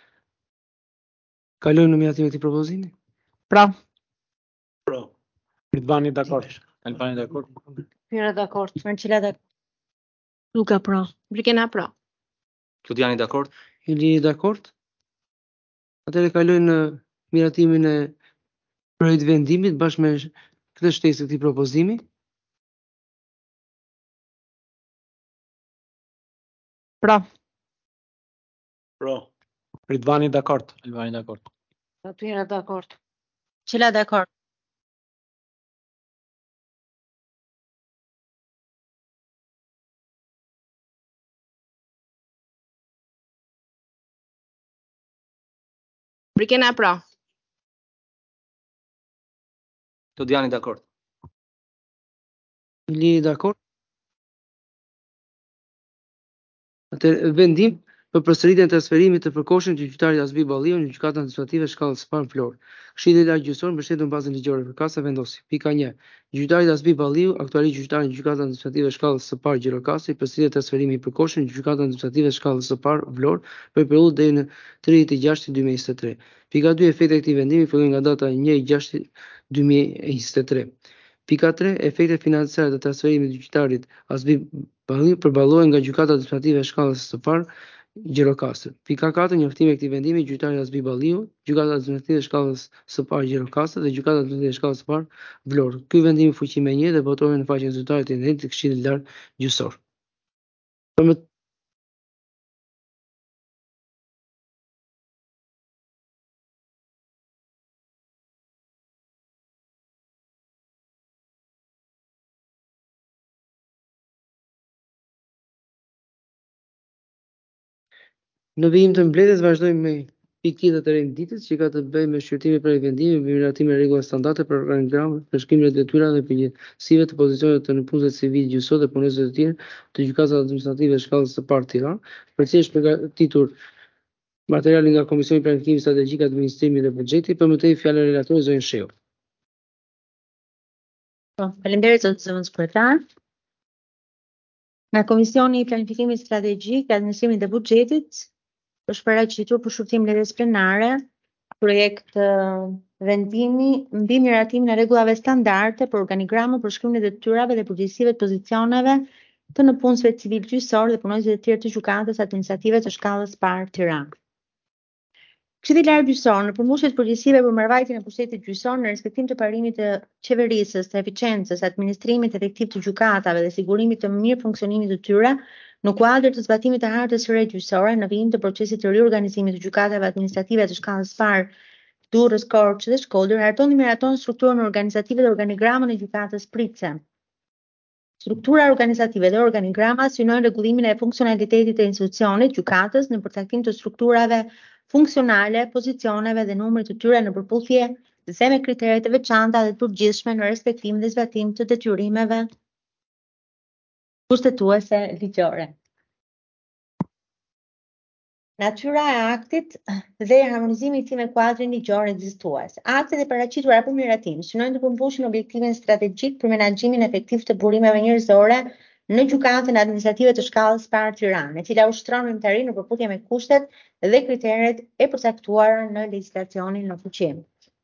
Speaker 1: Kalojmë në miratim e këtij propozimi?
Speaker 3: Pra.
Speaker 4: Pro. Ridvani dakord.
Speaker 2: Albani dakord?
Speaker 6: Fyra dakord. Marcela dakord.
Speaker 5: Luka pra.
Speaker 6: Brikena pra.
Speaker 7: Klodiani dakord?
Speaker 1: Ilini dakord? Atëherë kalojmë në miratimin e projekt vendimit bashkë me këtë shtesë të këtij propozimi.
Speaker 3: Pra.
Speaker 4: Pro. Ridvani dakord.
Speaker 2: Albani dakord?
Speaker 6: Fyra dakord.
Speaker 8: Marcela dakord.
Speaker 6: Brikena pra.
Speaker 7: Klodiani dakord?
Speaker 1: Ilini dakord? Atëherë vendim për përsëritjen e transferimit të përkohshëm të gjyqtarit Azbi Balliu në gjykatën administrative shkallës së parë Vlorë. Këshilli i lartë gjyqësor mbështetur në bazën ligjore përkatëse vendosi. Pika një. Gjyqtari Azbi Balliu, aktualisht gjyqtar në gjykatën administrative shkallës së parë Gjirokastër, përsëritet transferimi i përkohshëm në gjykatën administrative shkallës së parë Vlorë për periudhë deri në tridhjetë e gjashtë dy mijë e njëzet e tre. Pika dy. Efektet e këtij vendimi fillojnë nga data një e gjashtë dy mijë e njëzet e tre. Pika tre. Efektet financiare të transferimit të gjyqtarit Azbi Balliu përballohen nga gjykata administrative e shkallës së parë Gjirokastër. Pika katër. Njoftimi i këtij vendimi gjyqtarit Azbi Balliu, gjykata administrative e shkallës së parë Gjirokastër dhe gjykata administrative e shkallës së parë Vlorë. Ky vendim i fuqi me një dhe votohet në faqen zyrtare të internetit të Këshillit të Lartë Gjyqësor. Për më Në vijim të mbledhjes vazhdojmë me pikë tjetër të renditës që ka të bëjë me shqyrtimin për vendimin me miratimin e rregullave standarde për organigram, përshkrimin e detyrave dhe përgjegjësive të pozicioneve të nëpunësve civil, gjyqësor dhe punëtorëve të tjerë të gjykatës administrative shkallës së parë Tiranë, për cilë është përgatitur materiali nga Komisioni Planifikimi Strategjik, Administrimi dhe Buxheti. Për më tej fjalën relatorit zonjën Sheu.
Speaker 8: Po, faleminderit zot zëvendës kryetar. Nga Komisioni i Planifikimit Strategjik, Administrimit dhe Buxhetit është paraqitur për shurtim lidhjes plenare projekt uh, vendimi mbi miratimin e rregullave standarde për organigramën, përshkrimin e detyrave dhe përgjegjësive të pozicioneve të nëpunësve civil gjyqësor dhe punonjësve të tjerë të gjykatës administrative të shkallës së parë Tiranë. Këshilli i Lartë Gjyqësor në përmbusje të përgjegjësive për mbërvajtjen e pushtetit gjyqësor në respektim të parimit të qeverisës, të eficiencës, administrimit efektiv të gjykatave dhe sigurimit të mirë funksionimit të tyre, në kuadër të zbatimit të hartës së re gjyqësore në vijim të procesit të riorganizimit të gjykatave administrative të shkallës së parë Durrës, Korçë dhe Shkodër, harton dhe miraton strukturën organizative dhe organigramën e gjykatës Pritse. Struktura organizative dhe organigrama synojnë rregullimin e funksionalitetit të institucionit gjykatës në përcaktim të strukturave funksionale, pozicioneve dhe numrit të tyre në përputhje dhe me kriteret e veçanta dhe të përgjithshme në respektim dhe zbatim të detyrimeve kushtetuese ligjore. Natyra e aktit dhe harmonizimi i tij me kuadrin ligjor ekzistues. Aktet e paraqitura për miratim synojnë të përmbushin objektivin strategjik për menaxhimin efektiv të burimeve njerëzore në gjykatën administrative të shkallës parë Tiranë, e cila ushtron veprimtarinë në përputhje me kushtet dhe kriteret e përcaktuara në legjislacionin në fuqi.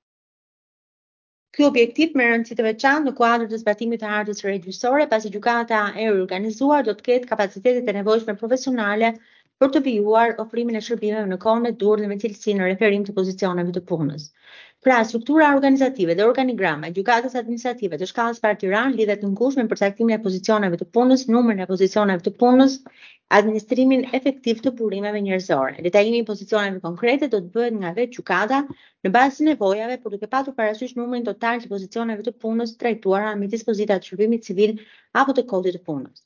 Speaker 8: Ky objektiv merr rëndësi të veçantë në kuadër të zbatimit të hartës së regjisore, pasi gjykata e riorganizuar do të ketë kapacitetet e nevojshme profesionale për të vijuar ofrimin e shërbimeve në kohën e dur dhe me cilësi në referim të pozicioneve të punës. Pra, struktura organizative dhe organigrama e gjykatës administrative të shkallës parë Tiranë lidhet të ngushtë me përcaktimin e pozicioneve të punës, numrin e pozicioneve të punës, administrimin efektiv të burimeve njerëzore. Detajimi i pozicioneve konkrete do të bëhet nga vetë gjykata në bazë të nevojave, por duke patur parasysh numrin total të pozicioneve të punës trajtuara me dispozita të shërbimit civil apo të kodit të punës.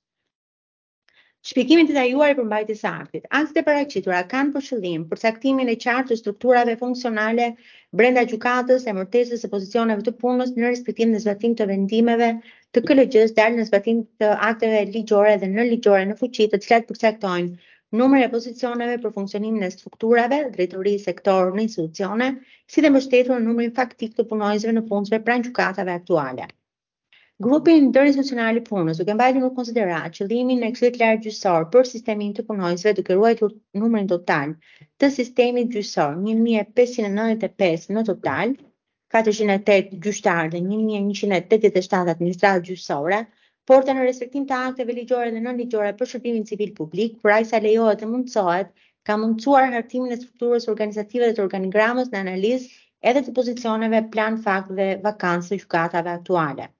Speaker 8: Shpjegimin detajuar i përmbajtjes së aktit. Aktet e paraqitura kanë për qëllim përcaktimin e qartë të strukturave funksionale brenda gjykatës, emërtesës së pozicioneve të punës në respektim dhe zbatim të vendimeve të K L G-s dalë në zbatim të akteve ligjore dhe nënligjore në fuqi, të cilat përcaktojnë numrin e pozicioneve për funksionimin e strukturave, drejtori sektor në institucione, si dhe mbështetur në numrin faktik të punojësve në punësve pranë gjykatave aktuale. Grupi interinstitucional i punës, duke mbajtur në konsiderat qëllimin e Këshillit Lartë Gjyqësor për sistemin të punojësve, duke ruajtur numrin total të sistemit gjyqësor, një mijë e pesëqind e nëntëdhjetë e pesë në total, katërqind e tetë gjyqtarë dhe një mijë e njëqind e tetëdhjetë e shtatë administratë gjyqësore, porta në respektim të akteve ligjore dhe nënligjore për shërbimin civil publik, për aq sa lejohet dhe mundsohet, ka mundsuar hartimin e strukturës organizative dhe të organigramës në analizë edhe të pozicioneve, plan fakt dhe vakancë të gjykatave aktuale.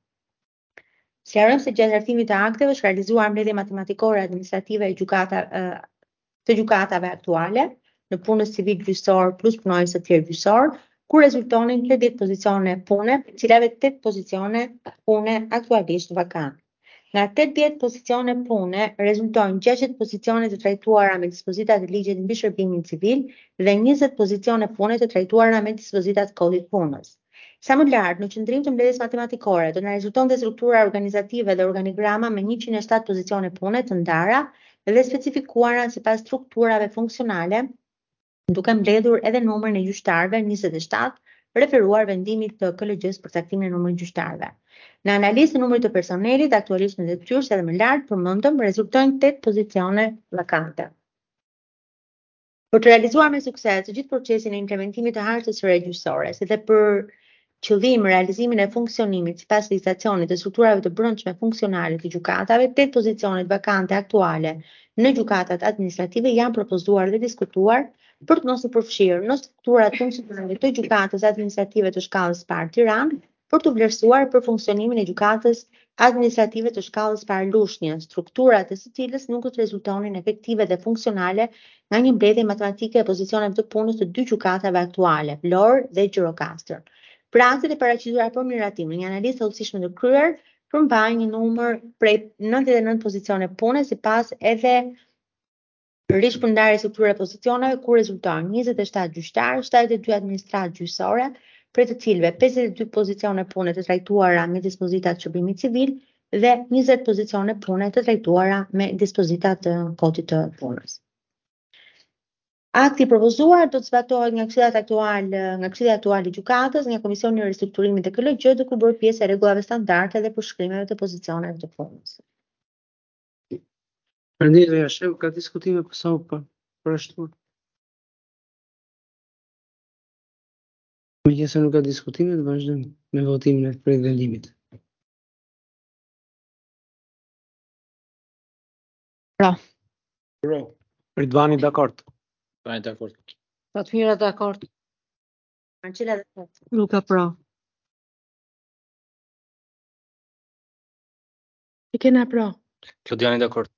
Speaker 8: Sqarojmë se gjatë hartimit të akteve është realizuar mbledhje matematikore administrative e gjykata të gjykatave aktuale në punës civil gjyqësor plus punojës të tjerë gjyqësor, ku rezultonin tridhjetë pozicione pune, të cilave tetë pozicione pune aktualisht vakante. Nga tetëdhjetë pozicione pune rezultojnë gjashtëdhjetë pozicione të trajtuara me dispozitat e ligjit mbi shërbimin civil dhe njëzet pozicione pune të trajtuara me dispozitat kodit punës. Sa më lart, në qëndrim të mbledhjes matematikore, do na rezultonte struktura organizative dhe organigrama me njëqind e shtatë pozicione pune të ndara dhe specifikuara sipas strukturave funksionale, duke mbledhur edhe numrin e gjyqtarëve njëzet e shtatë, referuar vendimit të K L G-s për caktimin e numrit gjyqtarëve. Në analizë të numrit të personelit, aktualisht në detyrë, edhe më lart përmendëm, rezultojnë tetë pozicione vakante. Për të realizuar me sukses të gjithë procesin e implementimit të hartës së regjisore, si dhe për qëllim realizimin e funksionimit sipas legjislacionit të strukturave të brendshme funksionale të gjykatave, tetë pozicionet vakante aktuale në gjykatat administrative janë propozuar dhe diskutuar për të mos u përfshirë në strukturat funksionale të gjykatës administrative të shkallës parë Tiranë, për të vlerësuar për funksionimin e gjykatës administrative të shkallës parë Lushnjë, strukturat e së cilës nuk do të rezultonin efektive dhe funksionale nga një mbledhje matematike e pozicioneve të punës të dy gjykatave aktuale, Vlorë dhe Gjirokastër. Pra, aktet e paraqitura për miratim në një analizë të hollësishme të kryer përmbajnë një numër prej nëntëdhjetë e nëntë pozicione pune sipas edhe rishpërndarjes së këtyre pozicioneve, ku rezulton njëzet e shtatë gjyqtarë, shtatëdhjetë e dy administratë gjyqësore, prej të cilëve pesëdhjetë e dy pozicione pune të trajtuara me dispozitat të shërbimit civil dhe njëzet pozicione pune të trajtuara me dispozitat të kodit të punës. Akti propozuar do të zbatohet nga Këshilli aktual, nga Këshilli aktual i gjykatës, nga Komisioni i Ristrukturimit të K L G, duke bërë pjesë e rregullave standarde dhe përshkrimeve të pozicioneve të punës.
Speaker 1: Përndjeja shef ka diskutime për sa për përshtuar. Megjithëse nuk ka diskutime, të vazhdojmë me votimin e projekt vendimit.
Speaker 3: Pra.
Speaker 4: Pro. Ridvani dakord.
Speaker 2: Ridvani dakord.
Speaker 8: Fatmira dakord. Marcela dakord.
Speaker 6: Luka pra.
Speaker 3: Ikena pra.
Speaker 7: Klodiani dakord.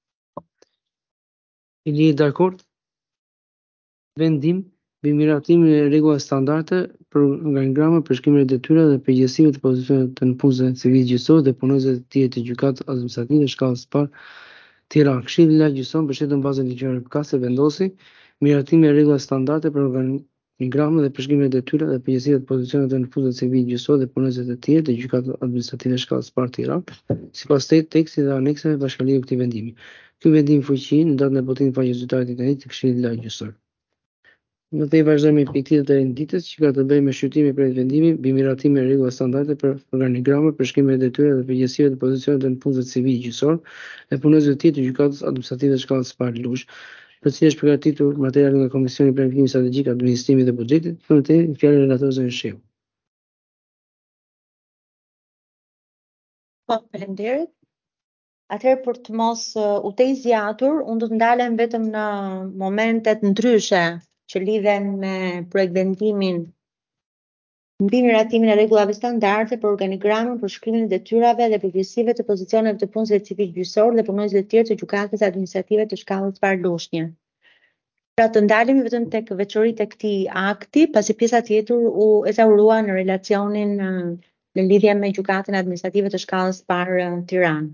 Speaker 1: Ili dakord? Vendim mbi miratimin e rregullave standarde për organigrama, përshkrimin e detyrave dhe përgjegjësive të pozicioneve të punësve civil gjyqësor dhe punësve të tjerë të gjykatës administrative shkallës parë Tiranë. Këshilli Lartë Gjyqësor mbështetën bazën ligjore përkatëse vendosi miratimin e rregullave standarde për organigramë dhe përshkrimin e detyrave dhe përgjegjësive të pozicioneve të nënfushëve civil, gjyqësor dhe punëtorëve të tjerë të gjykatës administrative shkallës së parë Tiranë, sipas tekstit dhe anekseve bashkëliu këtij vendimi. Ky vendim fuqi në datën e botimit të faqes zyrtare të internetit të Këshillit Largjësor. Në të vazhdojmë me pikë të renditës që ka të bëjë me shqyrtimin e projektit vendimi, mbi miratimin e rregullave standarde për organigramë, përshkrimin e detyrave dhe përgjegjësive të pozicioneve të nënfushëve civil, gjyqësor dhe punëtorëve të tjerë të gjykatës administrative shkallës së parë Lush, për cilë është përgatitur materiali nga Komisioni i Planifikimit Strategjik, Administrimit dhe Buxhetit, për të fjalën e relatorës së Shehu.
Speaker 8: Po, faleminderit. Atëherë për të mos uh, u të zgjatur, unë do të ndalem vetëm në momentet ndryshe që lidhen me projekt vendimin mbi miratimin e rregullave standarde për organigramën, përshkrimin e detyrave dhe përgjegjësive të pozicioneve të punësve civil gjyqësor dhe punonjësve të tjerë të gjykatës administrative të shkallës së parë Lushnjë. Pra të ndalemi vetëm tek veçoritë e këtij akti, pasi pjesa tjetër u ezaurua në relacionin uh, në lidhje me gjykatën administrative të shkallës së parë uh, Tiranë.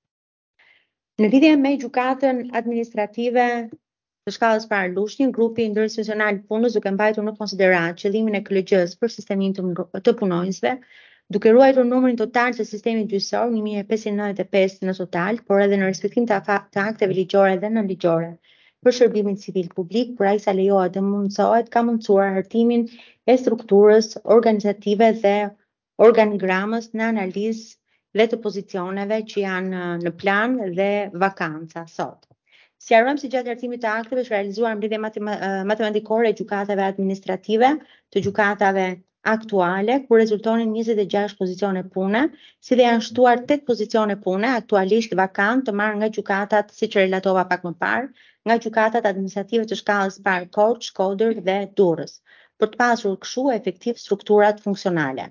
Speaker 8: Në lidhje me gjykatën administrative të shkallës parë Lushnjë, grupi ndërinstitucional punës duke mbajtur në konsiderat qëllimin e K L G-s për sistemin të, të punonjësve, duke ruajtur numrin total të sistemit gjyqësor një mijë e pesëqind e nëntëdhjetë e pesë në total, por edhe në respektim të, të akteve ligjore dhe nënligjore për shërbimin civil publik, pra i sa lejohet dhe mundësohet ka mundësuar hartimin e strukturës organizative dhe organigramës në analizë dhe të pozicioneve që janë në plan dhe vakanca sot. Sqarojmë si gjatë hartimit të akteve është realizuar mbledhje matematikore e gjykatave administrative të gjykatave aktuale, ku rezultonin njëzet e gjashtë pozicione pune, si dhe janë shtuar tetë pozicione pune aktualisht vakant të marrë nga gjykatat, siç relatova pak më parë, nga gjykatat administrative të shkallës parë Korç, Shkodër dhe Durrës, për të pasur kështu efektiv strukturat funksionale.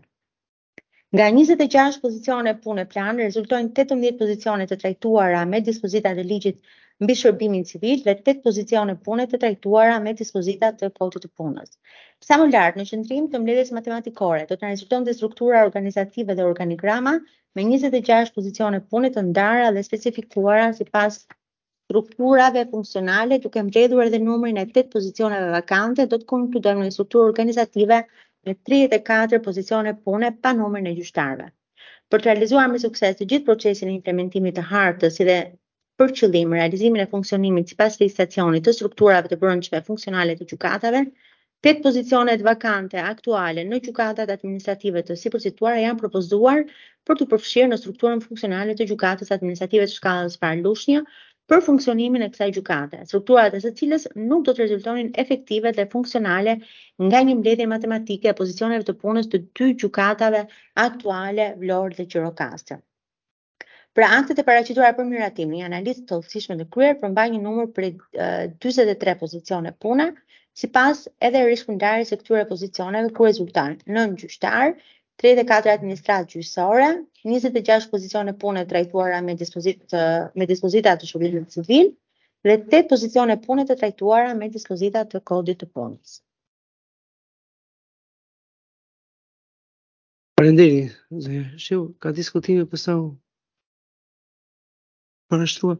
Speaker 8: Nga njëzet e gjashtë pozicione pune plan, rezultojnë tetëmbëdhjetë pozicione të trajtuara me dispozitat e ligjit mbi shërbimin civil dhe tetë pozicione pune të trajtuara me dispozitat të kodit të punës. Sa më lart në qendrim të mbledhjes matematikore, do të na rezultonte struktura organizative dhe organigrama me njëzet e gjashtë pozicione pune të ndara dhe specifikuara sipas strukturave funksionale, duke mbledhur edhe numrin e tetë pozicioneve vakante, do të konkludojmë në strukturë organizative me tridhjetë e katër pozicione pune pa numrin e gjyqtarëve. Për të realizuar me sukses të gjithë procesin e implementimit të hartës, si dhe për qëllim realizimin e funksionimit sipas legjislacionit të strukturave të brendshme funksionale të gjykatave, tetë pozicionet vakante aktuale në gjykatat administrative të sipërcituara janë propozuar për të përfshirë në strukturën funksionale të gjykatës administrative të shkallës parë Lushnjë për funksionimin e kësaj gjykate, strukturat e së cilës nuk do të rezultonin efektive dhe funksionale nga një mbledhje matematike e pozicioneve të punës të dy gjykatave aktuale Vlorë dhe Gjirokastër. Pra aktet e paraqituara për miratim, një analizë të thellësishme të kryer përmbajnë një numër prej dyzet e tre pozicione pune, sipas edhe rishpërndarjes së këtyre pozicioneve ku rezultojnë nëntë gjyqtar, tridhjetë e katër administratë gjyqësore, njëzet e gjashtë pozicione pune trajtuara me dispozita me dispozita të shërbimit civil dhe tetë pozicione pune të trajtuara me dispozita të kodit të punës.
Speaker 1: Faleminderit, zonja Shehu, ka diskutime për sa u parashtrua?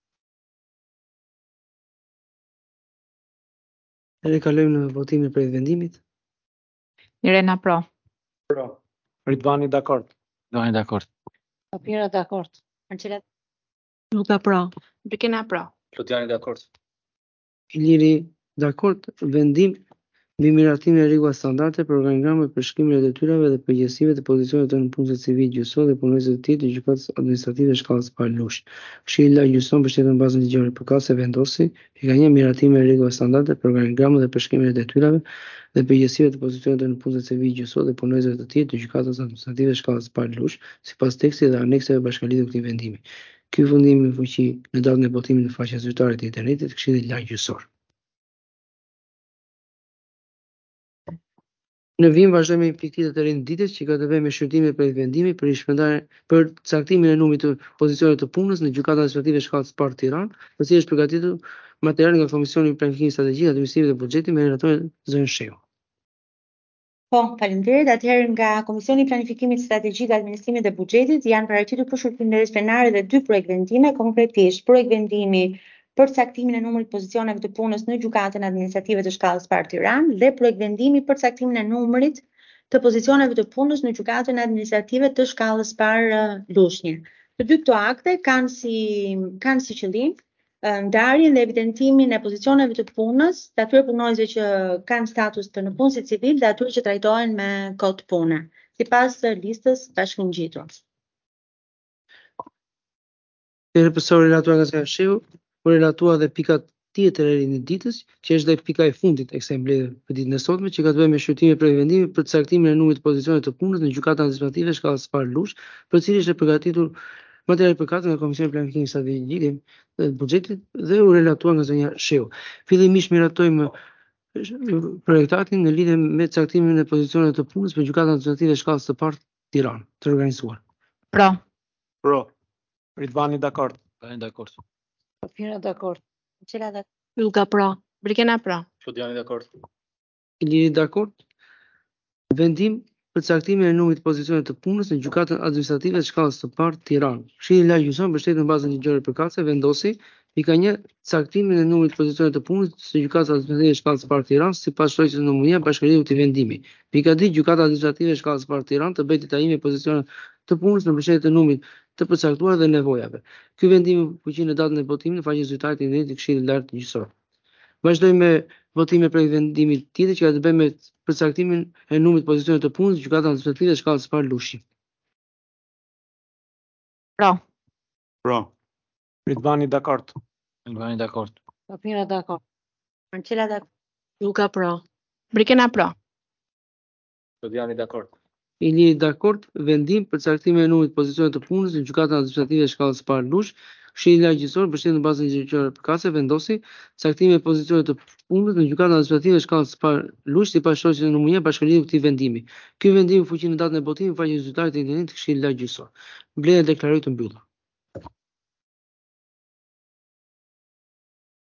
Speaker 1: Ne kalojmë në votimin për vendimit.
Speaker 3: Irena pro.
Speaker 4: Pro. Ridvani dakord.
Speaker 2: Ridvani dakord.
Speaker 8: Papira dakord. Marcela
Speaker 5: Luka pro.
Speaker 3: Bekena pro.
Speaker 2: Lutjani dakord.
Speaker 1: Iliri dakord. Vendim mbi miratimin e rregullave standarde për organigramë, përshkrimin e detyrave dhe përgjegjësive të pozicioneve të punëtorëve civil, gjyqësor dhe punonjësve të tjerë të gjykatës administrative shkallës parë Lush. Këshilli Largjësor mbështetet në bazën ligjore përkatëse vendosi pika një miratimin e rregullave standarde për organigramë dhe përshkrimin e detyrave dhe përgjegjësive të pozicioneve të punëtorëve civil, gjyqësor dhe punonjësve të tjerë të gjykatës administrative shkallës parë Lush, sipas tekstit dhe anekseve bashkëlidhur këtij vendimi. Ky vendim me fuqi në datën e botimit në faqen zyrtare të internetit të Këshillit Largjësor. Në vim vazhdojmë me pikë të renditës që ka të bëjë me shqyrtimin e projektit vendimi për rishpërndarjen për caktimin e numrit të pozicioneve të punës në gjykatën administrative shkallës së parë Tiranë, për cilë është përgatitur materiali nga Komisioni i Planifikimit Strategjik, Administrimit dhe Buxhetit me relatorin zonjën Shehu.
Speaker 8: Po, faleminderit. Atëherë nga Komisioni i Planifikimit Strategjik, Administrimit dhe Buxhetit janë paraqitur për shkrim ndërkombëtar dhe dy projekt vendime, konkretisht projekt vendimi për caktimin e numrit pozicioneve të punës në gjykatën administrative të shkallës parë Tiranë dhe projekt vendimi për caktimin e numrit të pozicioneve të punës në gjykatën administrative të shkallës parë Lushnjë. Të dy këto akte kanë si kanë si qëllim ndarjen dhe evidentimin e pozicioneve të punës të atyre punonjësve që kanë status të nëpunësit civil dhe atyre që trajtohen me kod pune, sipas listës bashkëngjitur.
Speaker 1: Përsa u relatua nga zona Shehu, u relatua dhe pikat tjetër e rinjë ditës, që është dhe pika e fundit e kësaj mbledhje për ditën e sotme, që ka të bëjë me shqyrtimin e projektit vendimi për caktimin e numrit të pozicioneve të punës në gjykatën administrative shkallës së parë Lush, për cilin ishte përgatitur materiali përkatës nga Komisioni Planifikimi Strategjik dhe Buxhetit dhe u relatua nga zonja Shehu. Fillimisht miratojmë projektatin në lidhje me caktimin e pozicioneve të punës për gjykatën administrative shkallës së parë Tiranë, të organizuar.
Speaker 3: Pro.
Speaker 4: Pro. Ridvani dakord.
Speaker 2: Bani dakord.
Speaker 8: Pafira dakord. Cila dakord?
Speaker 5: Luka pro.
Speaker 3: Brikena pro.
Speaker 2: Çodiani dakord.
Speaker 1: Iliri dakord. Vendim për caktimin e numrit të pozicioneve të punës në gjykatën administrative të shkallës së parë Tiranë. Këshilli Lartë Gjyqësor mbështetur në bazën ligjore përkatëse vendosi pika një caktimin e numrit të pozicioneve të punës në gjykatën administrative të shkallës së parë Tiranë sipas shtojës së numëria bashkëriu të vendimi. Pika dy gjykata administrative të shkallës së parë Tiranë të bëjë detajime pozicione të punës në mbështetje të numrit të përcaktuar dhe nevojave. Ky vendim fuqinë në datën e votimit në faqen zyrtare të internetit të Këshillit Lartë Gjyqësor. Vazhdojmë me votimin për vendimit tjetër që ka të bëjë me përcaktimin e numrit të pozicioneve të punës në gjykatën administrative të shkallës së parë Lushi.
Speaker 3: Pro.
Speaker 4: Pro. Ridvani dakord.
Speaker 2: Bani dakord.
Speaker 8: Pafira dakord. Cila dakord?
Speaker 5: Luka pro.
Speaker 3: Brikena pro.
Speaker 2: Çodiani dakord.
Speaker 1: Iliri dakord, vendim për caktimin e numrit të pozicioneve të punës në gjykatën administrative të shkallës së parë Lush, Këshilli Lartë Gjyqësor mbështetur në bazën ligjore përkatëse vendosi caktimin e pozicioneve të punës në gjykatën administrative të shkallës së parë Lush sipas shtojës së numëria bashkëriu këtij vendimi. Ky vendim fuqinë në datën e votimit në faqen zyrtare të internetit të Këshillit Lartë Gjyqësor. Mbledhja deklaroi të mbyllur.